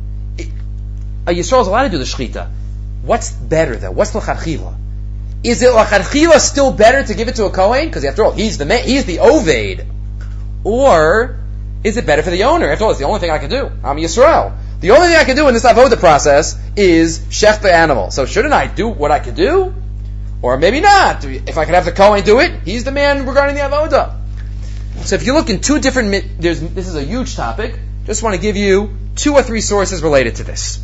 A Yisrael is allowed to do the shechita. What's better though? What's l'chadchila? Is it l'chadchila still better to give it to a Kohen? Because after all, he's the man, he's the Oved. Or is it better for the owner? After all, it's the only thing I can do. I'm Yisrael. The only thing I can do in this avoda process is shech the animal. So shouldn't I do what I could do? Or maybe not. If I could have the Kohen do it, he's the man regarding the avoda. So if you look in two different, there's, this is a huge topic. Just want to give you two or three sources related to this.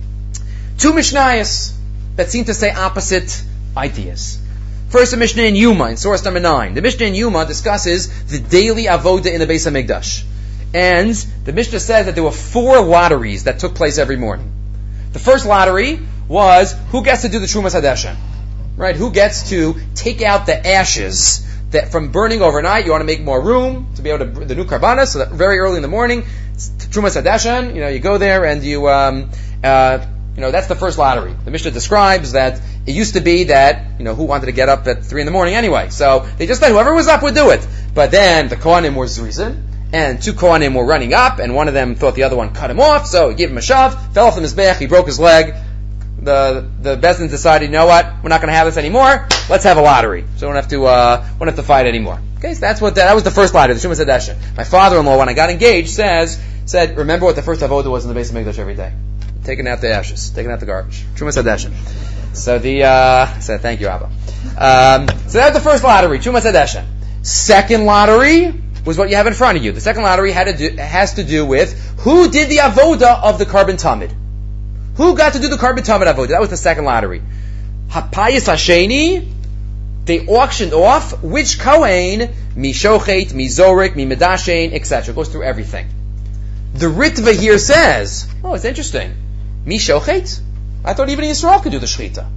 Two Mishnayos that seem to say opposite ideas. First, a Mishnah in Yuma, in source number nine. The Mishnah in Yuma discusses the daily avoda in the Beis HaMikdash. And the Mishnah says that there were four lotteries that took place every morning. The first lottery was, who gets to do the Trumas Hadeshen? Right? Who gets to take out the ashes that from burning overnight? You want to make more room to be able to, the new karbanas, so that very early in the morning, Trumas Hadeshen, you know, you go there and you, um, uh, you know, that's the first lottery. The Mishnah describes that it used to be that, you know, who wanted to get up at three in the morning anyway? So they just said whoever was up would do it. But then the Kohanim were Zrizin, and two Kohanim were running up, and one of them thought the other one cut him off, so he gave him a shove, fell off the mizbeach, he broke his leg. The the Bezdin decided, you know what, we're not going to have this anymore. Let's have a lottery, so we don't have to uh, won't have to fight anymore. Okay, so that's what that, that was the first lottery, the Trumas Hadeshen. My father-in-law, when I got engaged, says said, remember what the first avoda was in the Beis HaMikdash every day. Taking out the ashes, taking out the garbage. Trumas Hadeshen. So the, uh, so thank you, Abba. Um, so that was the first lottery, Trumas Hadeshen. Second lottery was what you have in front of you. The second lottery had to do, has to do with who did the avoda of the Karban Tamid. Who got to do the Karban Tamid avoda? That was the second lottery. Hapayis Hasheni, they auctioned off which Kohen, mi shochet, mi zorik, mi medashen, et cetera. Goes through everything. The Ritva here says, oh, it's interesting. Mi shochet? I thought even Yisrael could do the shechita.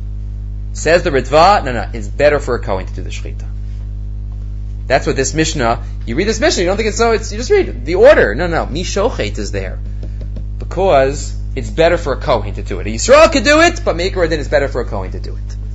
Says the Ritva, no, no, it's better for a Kohen to do the shechita. That's what this Mishnah, you read this Mishnah, you don't think it's so, it's, you just read the order. No, no, mi shochet is there. Because it's better for a Kohen to do it. A Yisrael could do it, but Meikar Adin is better for a Kohen to do it.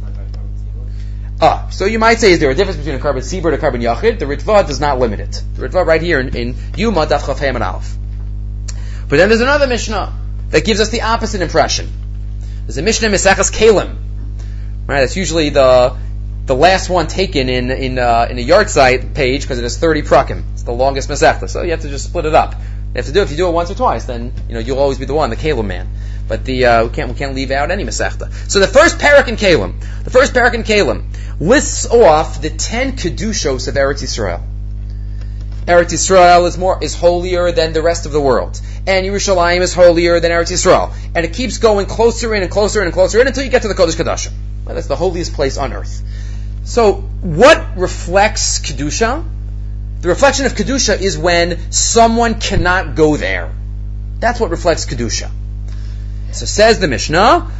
Ah, so you might say, is there a difference between a Karban Sibur and a Karban Yachid? The Ritva does not limit it. The Ritva right here in, in Yuma, Daf Chaf Hem and Aleph. But then there's another Mishnah that gives us the opposite impression. There's a Mishnah in Mesachas Kalim. Right, that's usually the the last one taken in in uh, in a yard site page because it has thirty prakim. It's the longest Masechta, so you have to just split it up. You have to do it. If you do it once or twice, then you know you'll always be the one, the Kalim man. But the uh, we can't we can't leave out any Masechta. So the first parak in Kalim, the first parak in Kalim lists off the ten kedushos of Eretz Yisrael. Eretz Yisrael is more is holier than the rest of the world, and Yerushalayim is holier than Eretz Yisrael, and it keeps going closer in and closer in and closer in until you get to the Kodesh Kodashim. Well, that's the holiest place on earth. So, what reflects kedusha? The reflection of kedusha is when someone cannot go there. That's what reflects kedusha. So says the Mishnah,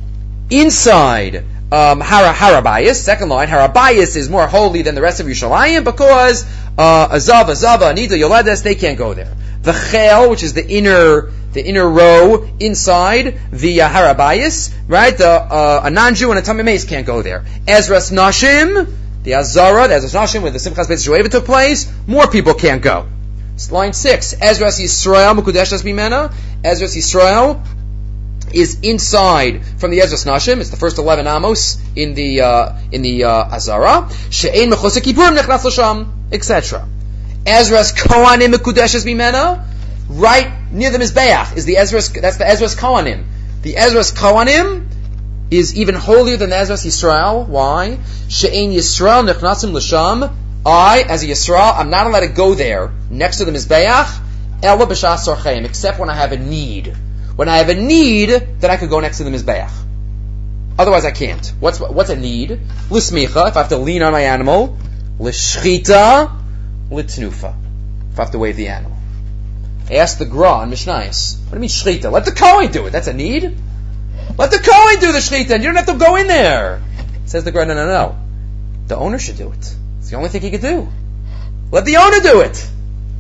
inside um, Hara Harabayas, second line, Harabayas is more holy than the rest of Yerushalayim because uh, Azav, Azava, Anida, Yoledes, they can't go there. The Chel, which is the inner the inner row inside the uh, Harabayas, right? The uh, a non-Jew and a Tamim Meis can't go there. Ezras Nashim, the Azara, the Ezras Nashim, where the Simchas Beis Shoeva took place, more people can't go. Line six, Ezras Yisrael Mekudeshas Mimena. Ezras Yisrael is inside from the Ezras Nashim. It's the first eleven amos in the uh, in the uh, Azara. She'ein Mechosek Kippurim Nechnas L'Sham, et cetera. Ezras Kohanim Mekudeshas Mimena. Right near the Mizbeach is the Ezras. That's the Ezras Kohanim. The Ezras Kohanim is even holier than the Ezras Yisrael. Why? She'ein Yisrael nechnasim l'sham. I, as a Yisrael, I'm not allowed to go there next to the Mizbeach. Ela b'shas sorcheim, except when I have a need. When I have a need, then I could go next to the Mizbeach. Otherwise, I can't. What's what's a need? L'smicha, if I have to lean on my animal. L'shchita, l'tnufa, if I have to wave the animal. Ask the Gra on Mishnayos. What do you mean shchita? Let the Kohen do it. That's a need. Let the Kohen do the shchita, and you don't have to go in there. Says the Gra, no, no, no. The owner should do it. It's the only thing he could do. Let the owner do it.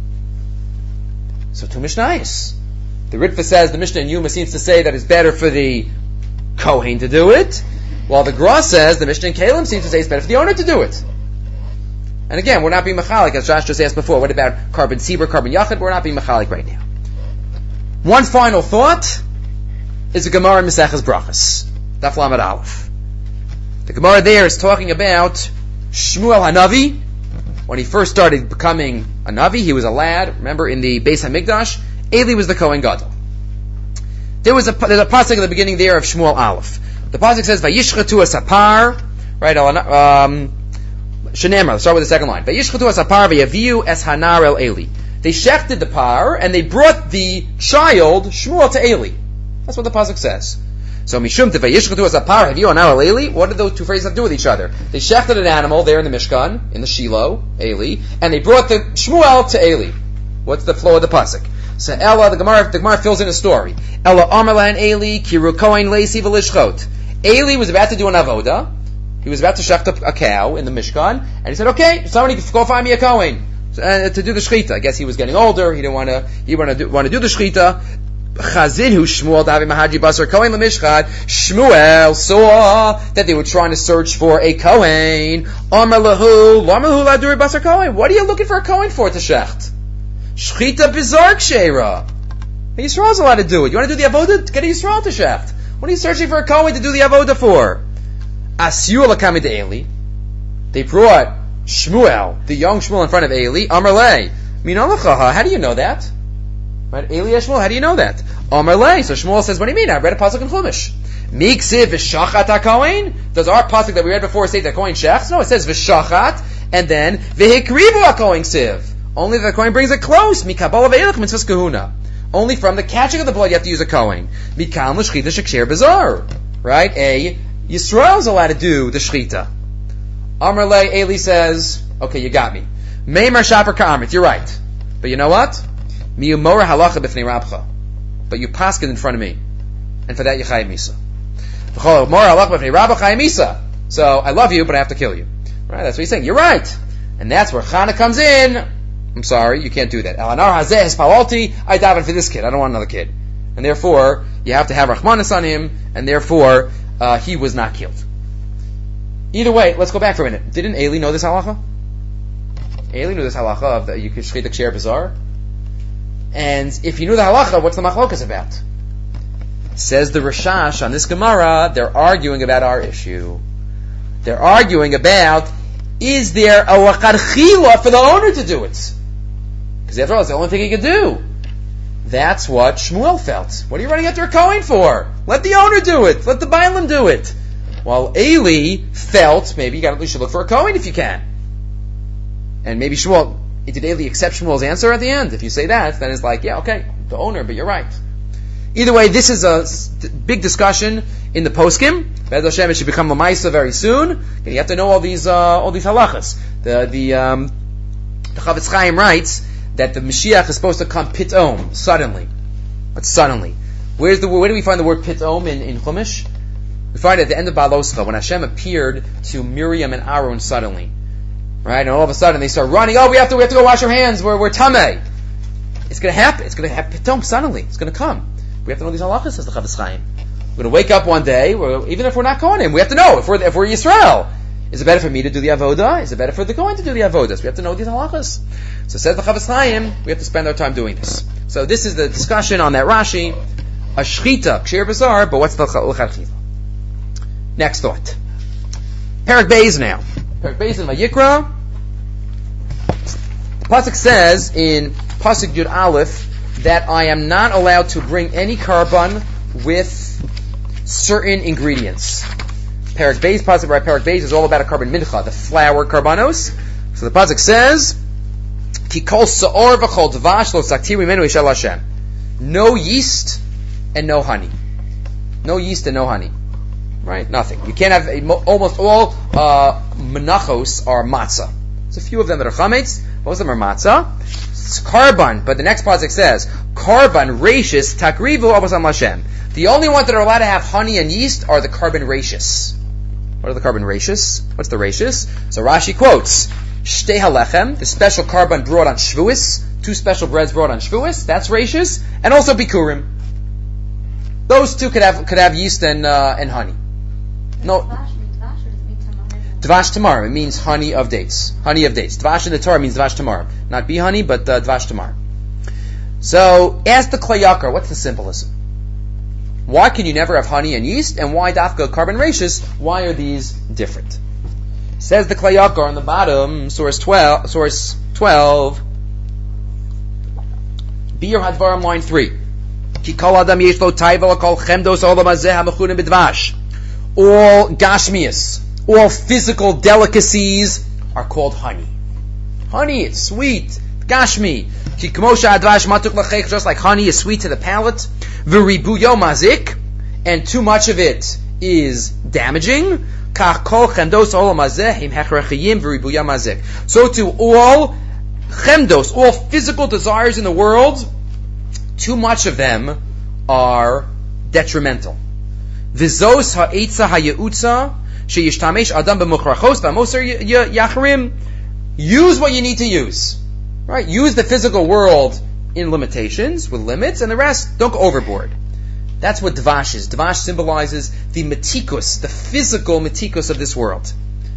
So two Mishnayos. The Ritva says the Mishnah in Yuma seems to say that it's better for the Kohen to do it, while the Gra says the Mishnah in Kalim seems to say it's better for the owner to do it. And again, we're not being machalik, as Josh just asked before. What about carbon sibur, carbon yachid? We're not being machalik right now. One final thought is the Gemara in Maseches Brachos, Daf Lamed Aleph. The Gemara there is talking about Shmuel Hanavi. When he first started becoming a Navi, he was a lad. Remember, in the Beis HaMikdash, Eli was the Kohen Gadol. There was a there's a pasuk at the beginning there of Shmuel Aleph. The pasuk says, "Vayishchatu asapar." Right, um, Shenemar. Let's start with the second line. Vayishchatu asapar v'yaviu es hanar el Eli. They shechted the par and they brought the child Shmuel to Eli. That's what the pasuk says. So mishum te vayishchatu asapar haviu hanar el Eli. What did those two phrases have to do with each other? They shechted an animal there in the Mishkan, in the Shiloh, Eli, and they brought the Shmuel to Eli. What's the flow of the pasuk? So Ella, the Gemara, the Gemara fills in a story. Ella Amarla and Eli kiru kohen leisi v'lishchot. Eli was about to do an avoda. He was about to shecht a cow in the Mishkan, and he said, "Okay, somebody go find me a kohen uh, to do the shechita." I guess he was getting older. He didn't want to. He wanted to want to do the shechita. Chazinhu Shmuel davi mahaji basar kohen lemishchad. Shmuel saw that they were trying to search for a kohen. Amar lahu lamahu laduri basar kohen. What are you looking for a kohen for to shecht? Shchita bizarre kshera. Yisrael's allowed to do it. You want to do the avodah? Get a Yisrael to shecht. What are you searching for a kohen to do the avodah for? Asyu lakami de Eli. They brought Shmuel, the young Shmuel, in front of Eli. Amarle. Minalachaha. How do you know that? Right? Eli Shmuel. How do you know that? Amarle. So Shmuel says, "What do you mean? I read a pasuk in Chumash. Miksiv v'shachat hakohen." Does our pasuk that we read before say that kohen shechs? No, it says v'shachat and then v'hikrivu hakohen siv. Only the kohen brings it close. Mikabala ve'elach mitzvahs kahuna. Only from the catching of the blood you have to use a kohen. Mikam l'shchita shekshir bizarre. Right? A Yisrael's allowed to do the shchita. Amar le, Eli says, "Okay, you got me. Meimar shaper ka'amrit." You're right, but you know what? Miyumora halacha b'fnei rabcha. But you paskin in front of me, and for that you chayim misa. V'chol mora halacha b'fnei rabcha chayim misa. So I love you, but I have to kill you. Right? That's what he's saying. You're right, and that's where Chana comes in. I'm sorry, you can't do that. Elanar hazeh es pawalti. I daven for this kid. I don't want another kid, and therefore you have to have rachmanis on him, and therefore uh, he was not killed. Either way, let's go back for a minute. Didn't Eli know this halacha? Eli knew this halacha of that you could shchit a kshir bizarre. And if you knew the halacha, what's the machlokas about? Says the Rashash on this Gemara, they're arguing about our issue. They're arguing about, is there a wachadchila for the owner to do it? Because after all, it's the only thing he could do. That's what Shmuel felt. What are you running after a kohen for? Let the owner do it. Let the bailim do it. While Eli felt, maybe you got you should look for a kohen if you can. And maybe Shmuel, did Eli accept Shmuel's answer at the end? If you say that, then it's like, yeah, okay, the owner, but you're right. Either way, this is a big discussion in the poskim. Be'ez Hashem, it should become a ma'isa very soon. And you have to know all these uh, all these halachas. The the um, the Chavetz Chaim writes that the Mashiach is supposed to come pitom, suddenly. But suddenly, where's the where do we find the word pitom in in Chumash? We find it at the end of Baloscha when Hashem appeared to Miriam and Aaron suddenly, right? And all of a sudden they start running. Oh, we have to we have to go wash our hands. We're we're tamei. It's going to happen. It's going to happen pitom suddenly. It's going to come. We have to know these halachas, says the Chavetz Chaim. We're going to wake up one day, we're, even if we're not Kohanim, we have to know if we're if we're Yisrael. Is it better for me to do the avodah? Is it better for the Kohen to do the avodas? We have to know these halachas. So says the Chavetz Chaim, we have to spend our time doing this. So this is the discussion on that Rashi, a shchita, kshir bazar, but what's the l'chadchila? Next thought. Perek Beis now. Perek Beis in Vayikra. The pasuk says in pasuk Yud Aleph that I am not allowed to bring any carbon with certain ingredients. Perek Beis, pasuk by Perek Beis is all about a carbon mincha, the flour carbonos. So the pasuk says, "Ki kol sa'or v'chol dvash lo sakti mimenu yishal Hashem." No yeast and no honey. No yeast and no honey. Right? Nothing. You can't have, a, almost all uh, menachos are matzah. There's a few of them that are chametz, most of them are matzah. It's karban, but the next pasuk says, karban rashis takrivu abasam Hashem. The only ones that are allowed to have honey and yeast are the karban rashis. What are the karban rashis? What's the rashis? So Rashi quotes, Shtei halechem, the special karban brought on Shavuos, two special breads brought on Shavuos, that's rashis, and also bikurim. Those two could have could have yeast and uh, and honey. No, dvash tamar. It means honey of dates. Honey of dates. Dvash in the Torah means dvash tamar, not bee honey, but uh, dvash tamar. So ask the Klei Yakar, what's the symbolism? Why can you never have honey and yeast, and why dafka karban rashis? Why are these different? Says the Klei Yakar on the bottom, source twelve, source twelve, Bir Hadvarim, line three. Ki kol adam yesh lo taiva kol chemdos olam hazeh hamechunim b'dvash. All gashmias, all physical delicacies are called honey. Honey, it's sweet. Gashmi. Ki kmosha advash matuk lachech, just like honey is sweet to the palate. V'ribuyo mazik, and too much of it is damaging. Kach kol chemdos olam hazeh im hechrachiyim v'ribuyo mazik. So to all chemdos, all physical desires in the world, too much of them are detrimental. V'zos ha'etza ha'yeutza sheyishtamesh adam b'muchrachos v'amoser yacharim. Use what you need to use. Right? Use the physical world in limitations, with limits, and the rest, don't go overboard. That's what dvash is. Dvash symbolizes the metikus, the physical metikus of this world.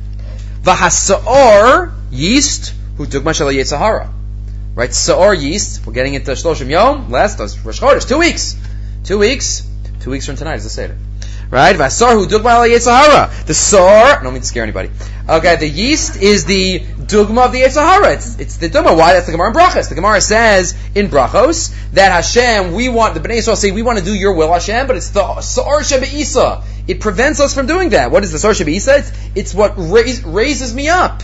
V'hasa'or, yeast, hu dugma shel yetzahara. Right? Sa'or yeast, we're getting into Shloshim Yom, last, Rosh Chodesh, two weeks. Two weeks. Two weeks from tonight is the Seder. Right? V'asar hu dugma al yetzahara. The sa'or, I don't mean to scare anybody. Okay, the yeast is the dugma of the yetzahara. It's, it's the dugma. Why? That's the Gemara in Brachos. The Gemara says in Brachos that Hashem, we want, the Bnei Yisrael say, we want to do your will, Hashem, but it's the sa'or shebe'isa. It prevents us from doing that. What is the sa'or shebe'isa? It's, it's what raise, raises me up.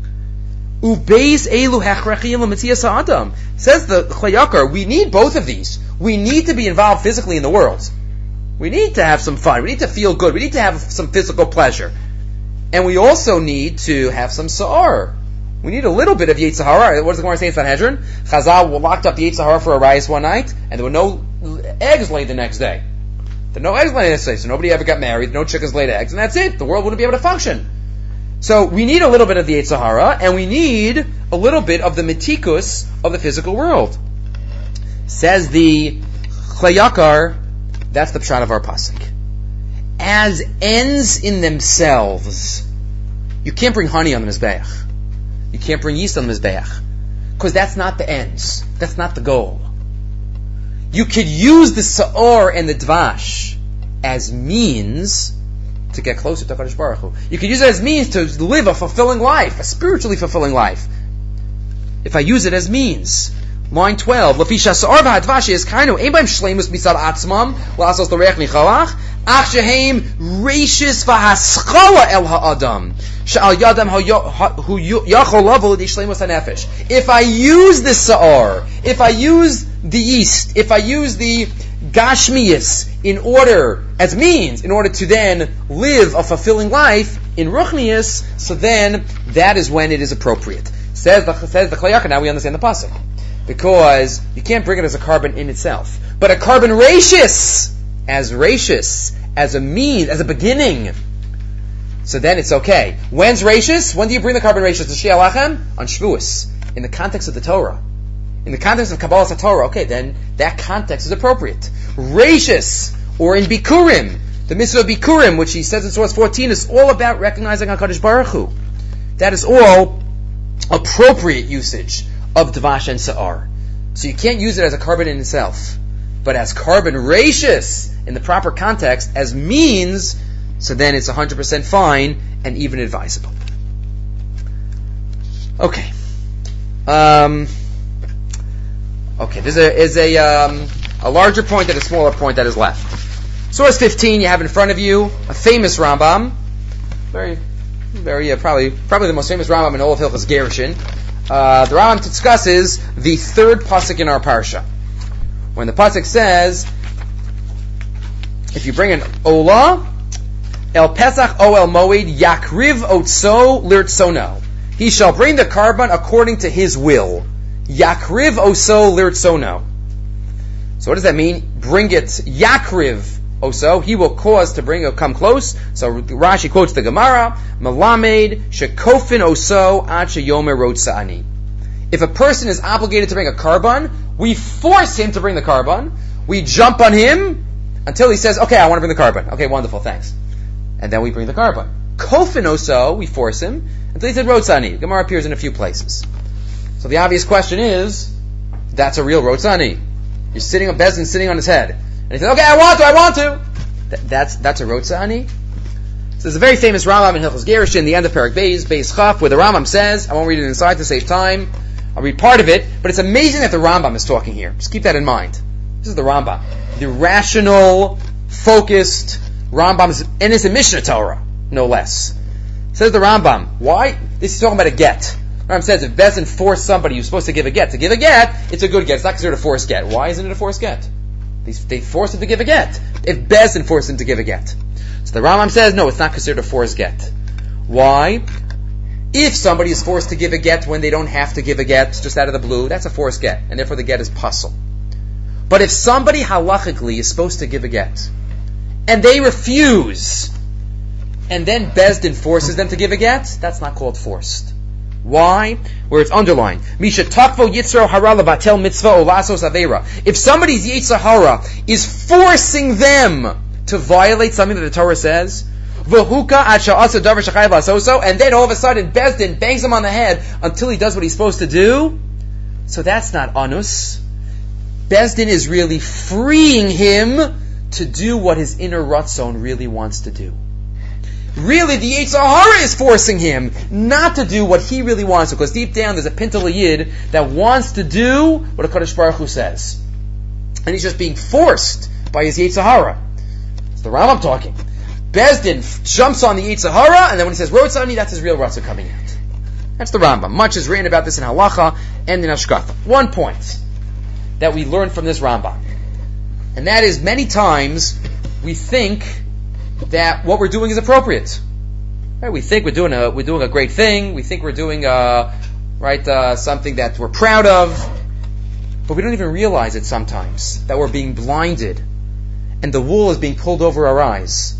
Ubeis elu hechrachiyim l'metzias ha'adam. Says the Klei Yakar, we need both of these. We need to be involved physically in the world. We need to have some fun. We need to feel good. We need to have some physical pleasure. And we also need to have some sa'ar. We need a little bit of Yetzirah. What does the Gemara say in Sanhedrin? Chazal locked up the Yetzirah for a rice one night, and there were no eggs laid the next day. There were no eggs laid the next day, so nobody ever got married, no chickens laid eggs, and that's it. The world wouldn't be able to function. So we need a little bit of the Yetzirah, and we need a little bit of the metikus of the physical world. Says the Klei Yakar, that's the pshat of our pasuk. As ends in themselves, you can't bring honey on the mizbeach. You can't bring yeast on the mizbeach, because that's not the ends. That's not the goal. You could use the sa'or and the dvash as means to get closer to HaKadosh Baruch Hu. You could use it as means to live a fulfilling life, a spiritually fulfilling life. If I use it as means. Line twelve, Lafisha sa'or v'hadvash is kainu, ein baim shleimus misad atzmam, la'asos l'reich nichalach, ach sheheim reishis v'haschala el ha'adam, she'al yadam hu yachol lavo l'di shleimus ha'nefesh. If I use the sa'or, if I use the yeast, if I use the gashmias in order, as means, in order to then live a fulfilling life in ruchnias, so then that is when it is appropriate. Says the, says the Klei Yakar, now we understand the pasuk. Because you can't bring it as a carbon in itself. But a carbon rashis, as rashis, as a means, as a beginning. So then it's okay. When's rashis? When do you bring the carbon rashis? The Shia Lachem? On Shavuos. In the context of the Torah. In the context of Kabbalah Torah, okay, then that context is appropriate. Rashis, or in Bikurim, the mitzvah of Bikurim, which he says in source fourteen, is all about recognizing HaKadosh Baruch Hu. That is all appropriate usage of dvash and sa'ar. So you can't use it as a carbon in itself, but as carbon rashis in the proper context, as means, so then it's one hundred percent fine and even advisable. Okay. Um, okay, there's a, is a, um, a larger point and a smaller point that is left. Source fifteen you have in front of you, a famous Rambam, very, very, uh, probably, probably the most famous Rambam in all of Hilchos Gerushin. Uh, the Rambam discusses the third pasuk in our parsha. When the pasuk says, if you bring an olah, El Pesach o El Moed Yakriv Otso Lirtsono. He shall bring the carbon according to his will. Yakriv Oso Lirtsono. So what does that mean? Bring it Yakriv Oso. He will cause to bring it, come close. So Rashi quotes the Gemara, Malamed Shekofin Oso Ad Sheyomer Rotsa'ani. If a person is obligated to bring a carbon, we force him to bring the carbon. We jump on him until he says, okay, I want to bring the carbon. Okay, wonderful, thanks. And then we bring the carbon. Kofin Oso, we force him until he said Rotsa'ani. Gemara appears in a few places. So the obvious question is, that's a real Rotsa'ani. You're sitting, a Bezdin sitting on his head. And he says, okay, I want to, I want to. Th- that's, that's a Rotsa'ani. So there's a very famous Rambam in Hilchos Gerushin, the end of Perek Beis, Beis Chaf, where the Rambam says, I won't read it inside to save time, I'll read part of it, but it's amazing that the Rambam is talking here. Just keep that in mind. This is the Rambam. The rational, focused Rambam, and it's a Mishnah Torah, no less. Says the Rambam, why? This is talking about a get. Rambam says if Bezdin forced somebody who's supposed to give a get to give a get, it's a good get. It's not considered a forced get. Why isn't it a forced get? They, they forced him to give a get. If Bezdin forced him to give a get. So the Rambam says, no, it's not considered a forced get. Why? If somebody is forced to give a get when they don't have to give a get, just out of the blue, that's a forced get, and therefore the get is puzzle. But if somebody halachically is supposed to give a get, and they refuse, and then Bezdin forces them to give a get, that's not called forced. Why? Where it's underlined. Misha takvo yitzro hara lebatel mitzvah o lasos avera. If somebody's yitzro hara is forcing them to violate something that the Torah says, v'huka ad sha'asa davar shachayv lasoso, and then all of a sudden Bezdin bangs him on the head until he does what he's supposed to do, so that's not anus. Bezdin is really freeing him to do what his inner ratzon really wants to do. Really, the Yetzer Hara is forcing him not to do what he really wants to, because deep down there's a Pintel Yid that wants to do what a Kadosh Baruch Hu says. And he's just being forced by his Yetzer Hara. It's the Rambam talking. Bezdin jumps on the Yetzer Hara, and then when he says Rotzani, that's his real Ratzah coming out. That's the Rambam. Much is written about this in Halacha and in Ashkafa. One point that we learn from this Rambam, and that is many times we think that what we're doing is appropriate. Right? We think we're doing a we're doing a great thing. We think we're doing uh, right uh, something that we're proud of, but we don't even realize it sometimes that we're being blinded, and the wool is being pulled over our eyes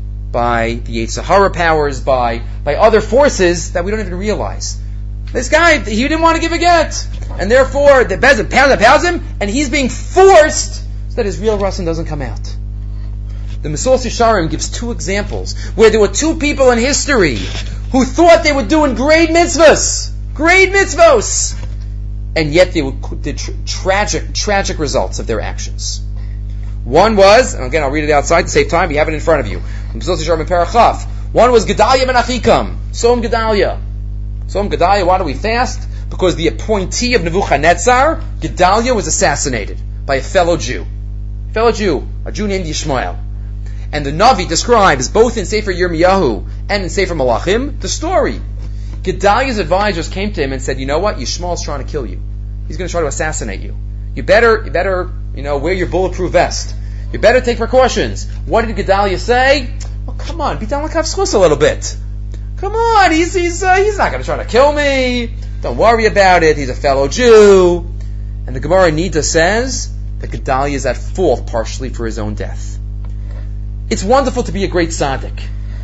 by the Yetzer Hara powers, by by other forces that we don't even realize. This guy, he didn't want to give a get, and therefore the Bezdin pounds and pounds him, and he's being forced so that his real Ratzon doesn't come out. The Mesillas Yesharim gives two examples where there were two people in history who thought they were doing great mitzvahs, great mitzvahs, and yet they did tra- tragic, tragic results of their actions. One was, and again I'll read it outside to save time, you have it in front of you. Mesillas Yesharim and Parachaf. One was Gedalia ben Achikam, Som Gedalia. Som Gedalia, why do we fast? Because the appointee of Nebuchadnezzar, Gedalia, was assassinated by a fellow Jew. Fellow Jew, a Jew named Yishmael. And the Navi describes, both in Sefer Yirmiyahu and in Sefer Malachim, the story. Gedaliah's advisors came to him and said, you know what, Yishmael's trying to kill you. He's going to try to assassinate you. You better, you better, you know, wear your bulletproof vest. You better take precautions. What did Gedaliah say? Well, come on, be down like Havschus a little bit. Come on, he's, he's, uh, he's not going to try to kill me. Don't worry about it. He's a fellow Jew. And the Gemara Nida says that Gedaliah is at fault partially for his own death. It's wonderful to be a great tzaddik.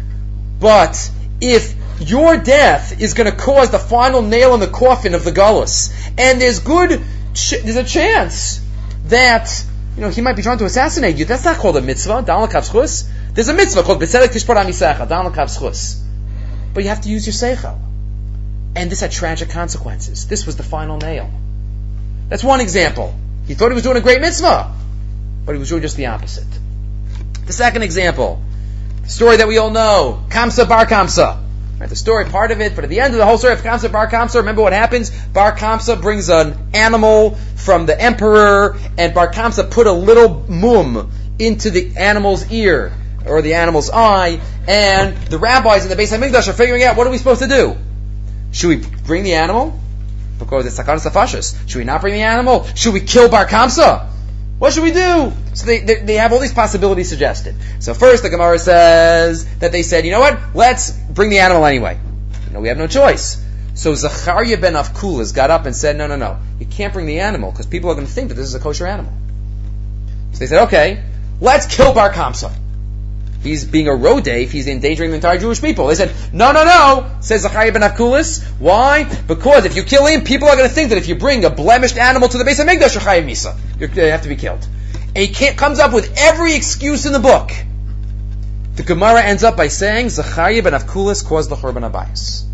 But if your death is going to cause the final nail in the coffin of the Galus, and there's good, ch- there's a chance that, you know, he might be trying to assassinate you, that's not called a mitzvah, dan l'kav zchus. There's a mitzvah called b'tzedek tishpor hamisecha, dan l'kav zchus. But you have to use your seichel. And this had tragic consequences. This was the final nail. That's one example. He thought he was doing a great mitzvah, but he was doing just the opposite. The second example, the story that we all know, Kamsa Bar Kamsa. Right, the story, part of it, but at the end of the whole story of Kamsa Bar Kamsa, remember what happens? Bar Kamsa brings an animal from the emperor, and Bar Kamsa put a little mum into the animal's ear, or the animal's eye, and the rabbis in the Beis HaMikdash are figuring out, what are we supposed to do? Should we bring the animal? Because it's Sakanas Nefashos. Should we not bring the animal? Should we kill Bar Kamsa? What should we do? So they, they they have all these possibilities suggested. So first the Gemara says that they said, you know what? Let's bring the animal anyway. You know, we have no choice. So Zachariah ben Avkulas got up and said, no, no, no. You can't bring the animal because people are going to think that this is a kosher animal. So they said, okay, let's kill Bar Kamsa. He's being a rodef, he's endangering the entire Jewish people. They said, no, no, no, says Zachariah ben Avkulas. Why? Because if you kill him, people are going to think that if you bring a blemished animal to the Beis HaMikdash, you're chayav misa. You have to be killed. And he can't, comes up with every excuse in the book. The Gemara ends up by saying Zachariah ben Avkulas caused the Churban Abayis.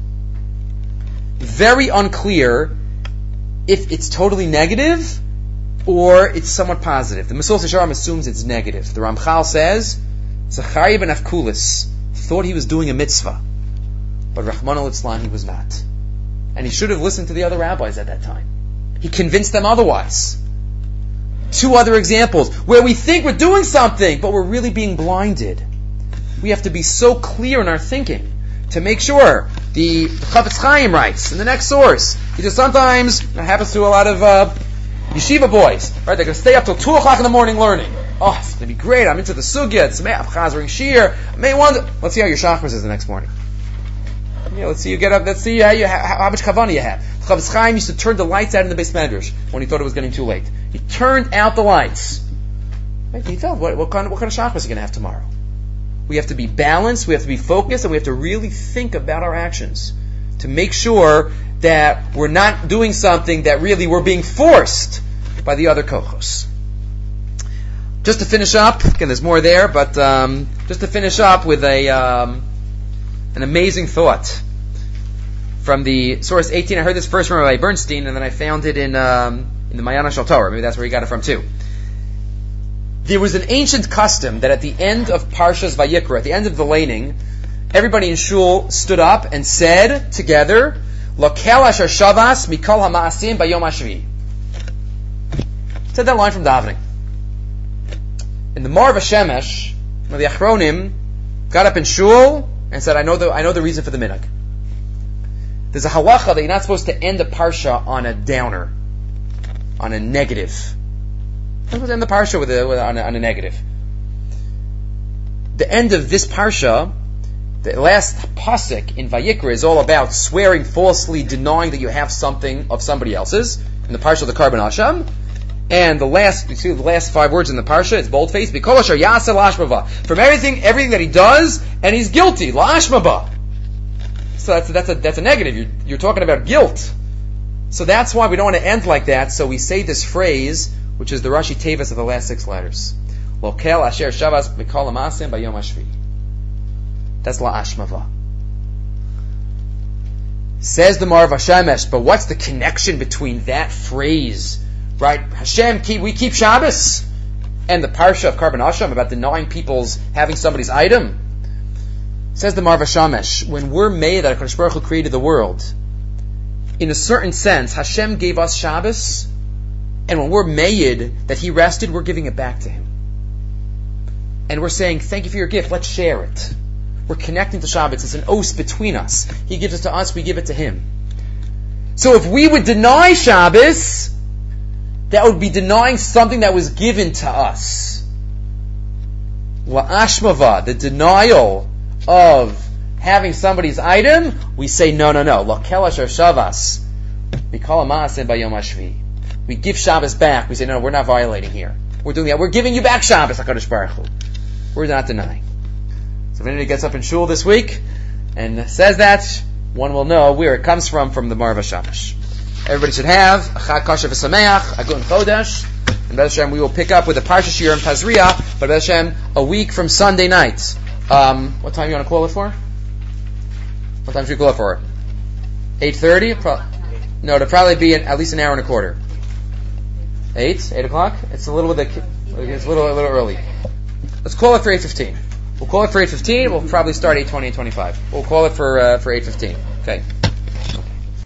Very unclear if it's totally negative or it's somewhat positive. The Mesillas Yesharim assumes it's negative. The Ramchal says Zachariah ben Avkulas thought he was doing a mitzvah, but Rahman al-Islam he was not. And he should have listened to the other rabbis at that time. He convinced them otherwise. Two other examples where we think we're doing something, but we're really being blinded. We have to be so clear in our thinking to make sure. The Chafetz Chaim writes in the next source. He says sometimes it happens to a lot of uh, yeshiva boys. Right, they're going to stay up till two o'clock in the morning learning. Oh, it's going to be great. I'm into the sugya. It's I'm chazering shir. I may wonder. Let's see how your chakras is the next morning. Yeah, let's see you get up. Let's see how, you, how, how much kavanah you have. Chafetz Chaim used to turn the lights out in the Beis Medrash when he thought it was getting too late. He turned out the lights. Right, he felt what, what kind of what kind of chakras are you going to have tomorrow? We have to be balanced, we have to be focused, and we have to really think about our actions to make sure that we're not doing something that really we're being forced by the other kochos. Just to finish up, again, there's more there, but um, just to finish up with a um, an amazing thought from the source eighteen. I heard this first from Rabbi Bernstein, and then I found it in um, in the Mayana Shal Torah. Maybe that's where he got it from too. There was an ancient custom that at the end of Parshas Vayikra, at the end of the laning, everybody in shul stood up and said together, "Lokel asher shavas mikol hamaasim bayom hashvi." Said that line from davening. And the Mar Vashemesh, one of the Achronim, got up in shul and said, "I know the I know the reason for the minhag. There's a halacha that you're not supposed to end a parsha on a downer, on a negative." Let's end the parsha with a, with a, on, a, on a negative. The end of this parsha, the last pasuk in Vayikra, is all about swearing falsely, denying that you have something of somebody else's. In the parsha of the Karban Hashem, and the last, you see the last five words in the parsha, it's boldface. B'kol asher yaseh la'ashmava. From everything, everything that he does, and he's guilty. La'ashmava. So that's that's a that's a negative. You're, you're talking about guilt. So that's why we don't want to end like that. So we say this phrase, which is the Rashi Tevis of the last six letters. Lokel asher shavas mikol hamasim bayom hashvi. That's la'ashmava. Says the Mar Vashemesh, but what's the connection between that phrase, right? Hashem, keep, we keep Shabbos, and the parsha of Karban Hashem about denying people's having somebody's item? Says the Mar Vashemesh, when we're made that HaKadosh Baruch Hu created the world, in a certain sense, Hashem gave us Shabbos, and when we're made that He rested, we're giving it back to Him. And we're saying, thank you for your gift, let's share it. We're connecting to Shabbos. It's an oath between us. He gives it to us, we give it to Him. So if we would deny Shabbos, that would be denying something that was given to us. La'ashmava, the denial of having somebody's item, we say, no, no, no. Lokel asher shavas mikol hamasim bayom hashvi. We give Shabbos back. We say, no, no, we're not violating here. We're doing that. We're giving you back Shabbos, HaKadosh Baruch Hu. We're not denying. So if anybody gets up in shul this week and says that, one will know where it comes from, from the Mar Vashemesh. Everybody should have a Chag Kosher V'Sameach, a Gun Chodesh, and B'ez Hashem we will pick up with the Parsha Shir and Tazria, but B'ez Hashem a week from Sunday night. Um, what time do you want to call it for? What time should we call it for? eight thirty? Pro- no, it'll probably be an, at least an hour and a quarter. eight? eight o'clock? It's a little bit, it's a little, a little early. Let's call it for eight fifteen. We'll call it for eight fifteen. We'll probably start eight twenty and twenty-five. We'll call it for uh, for eight fifteen. Okay.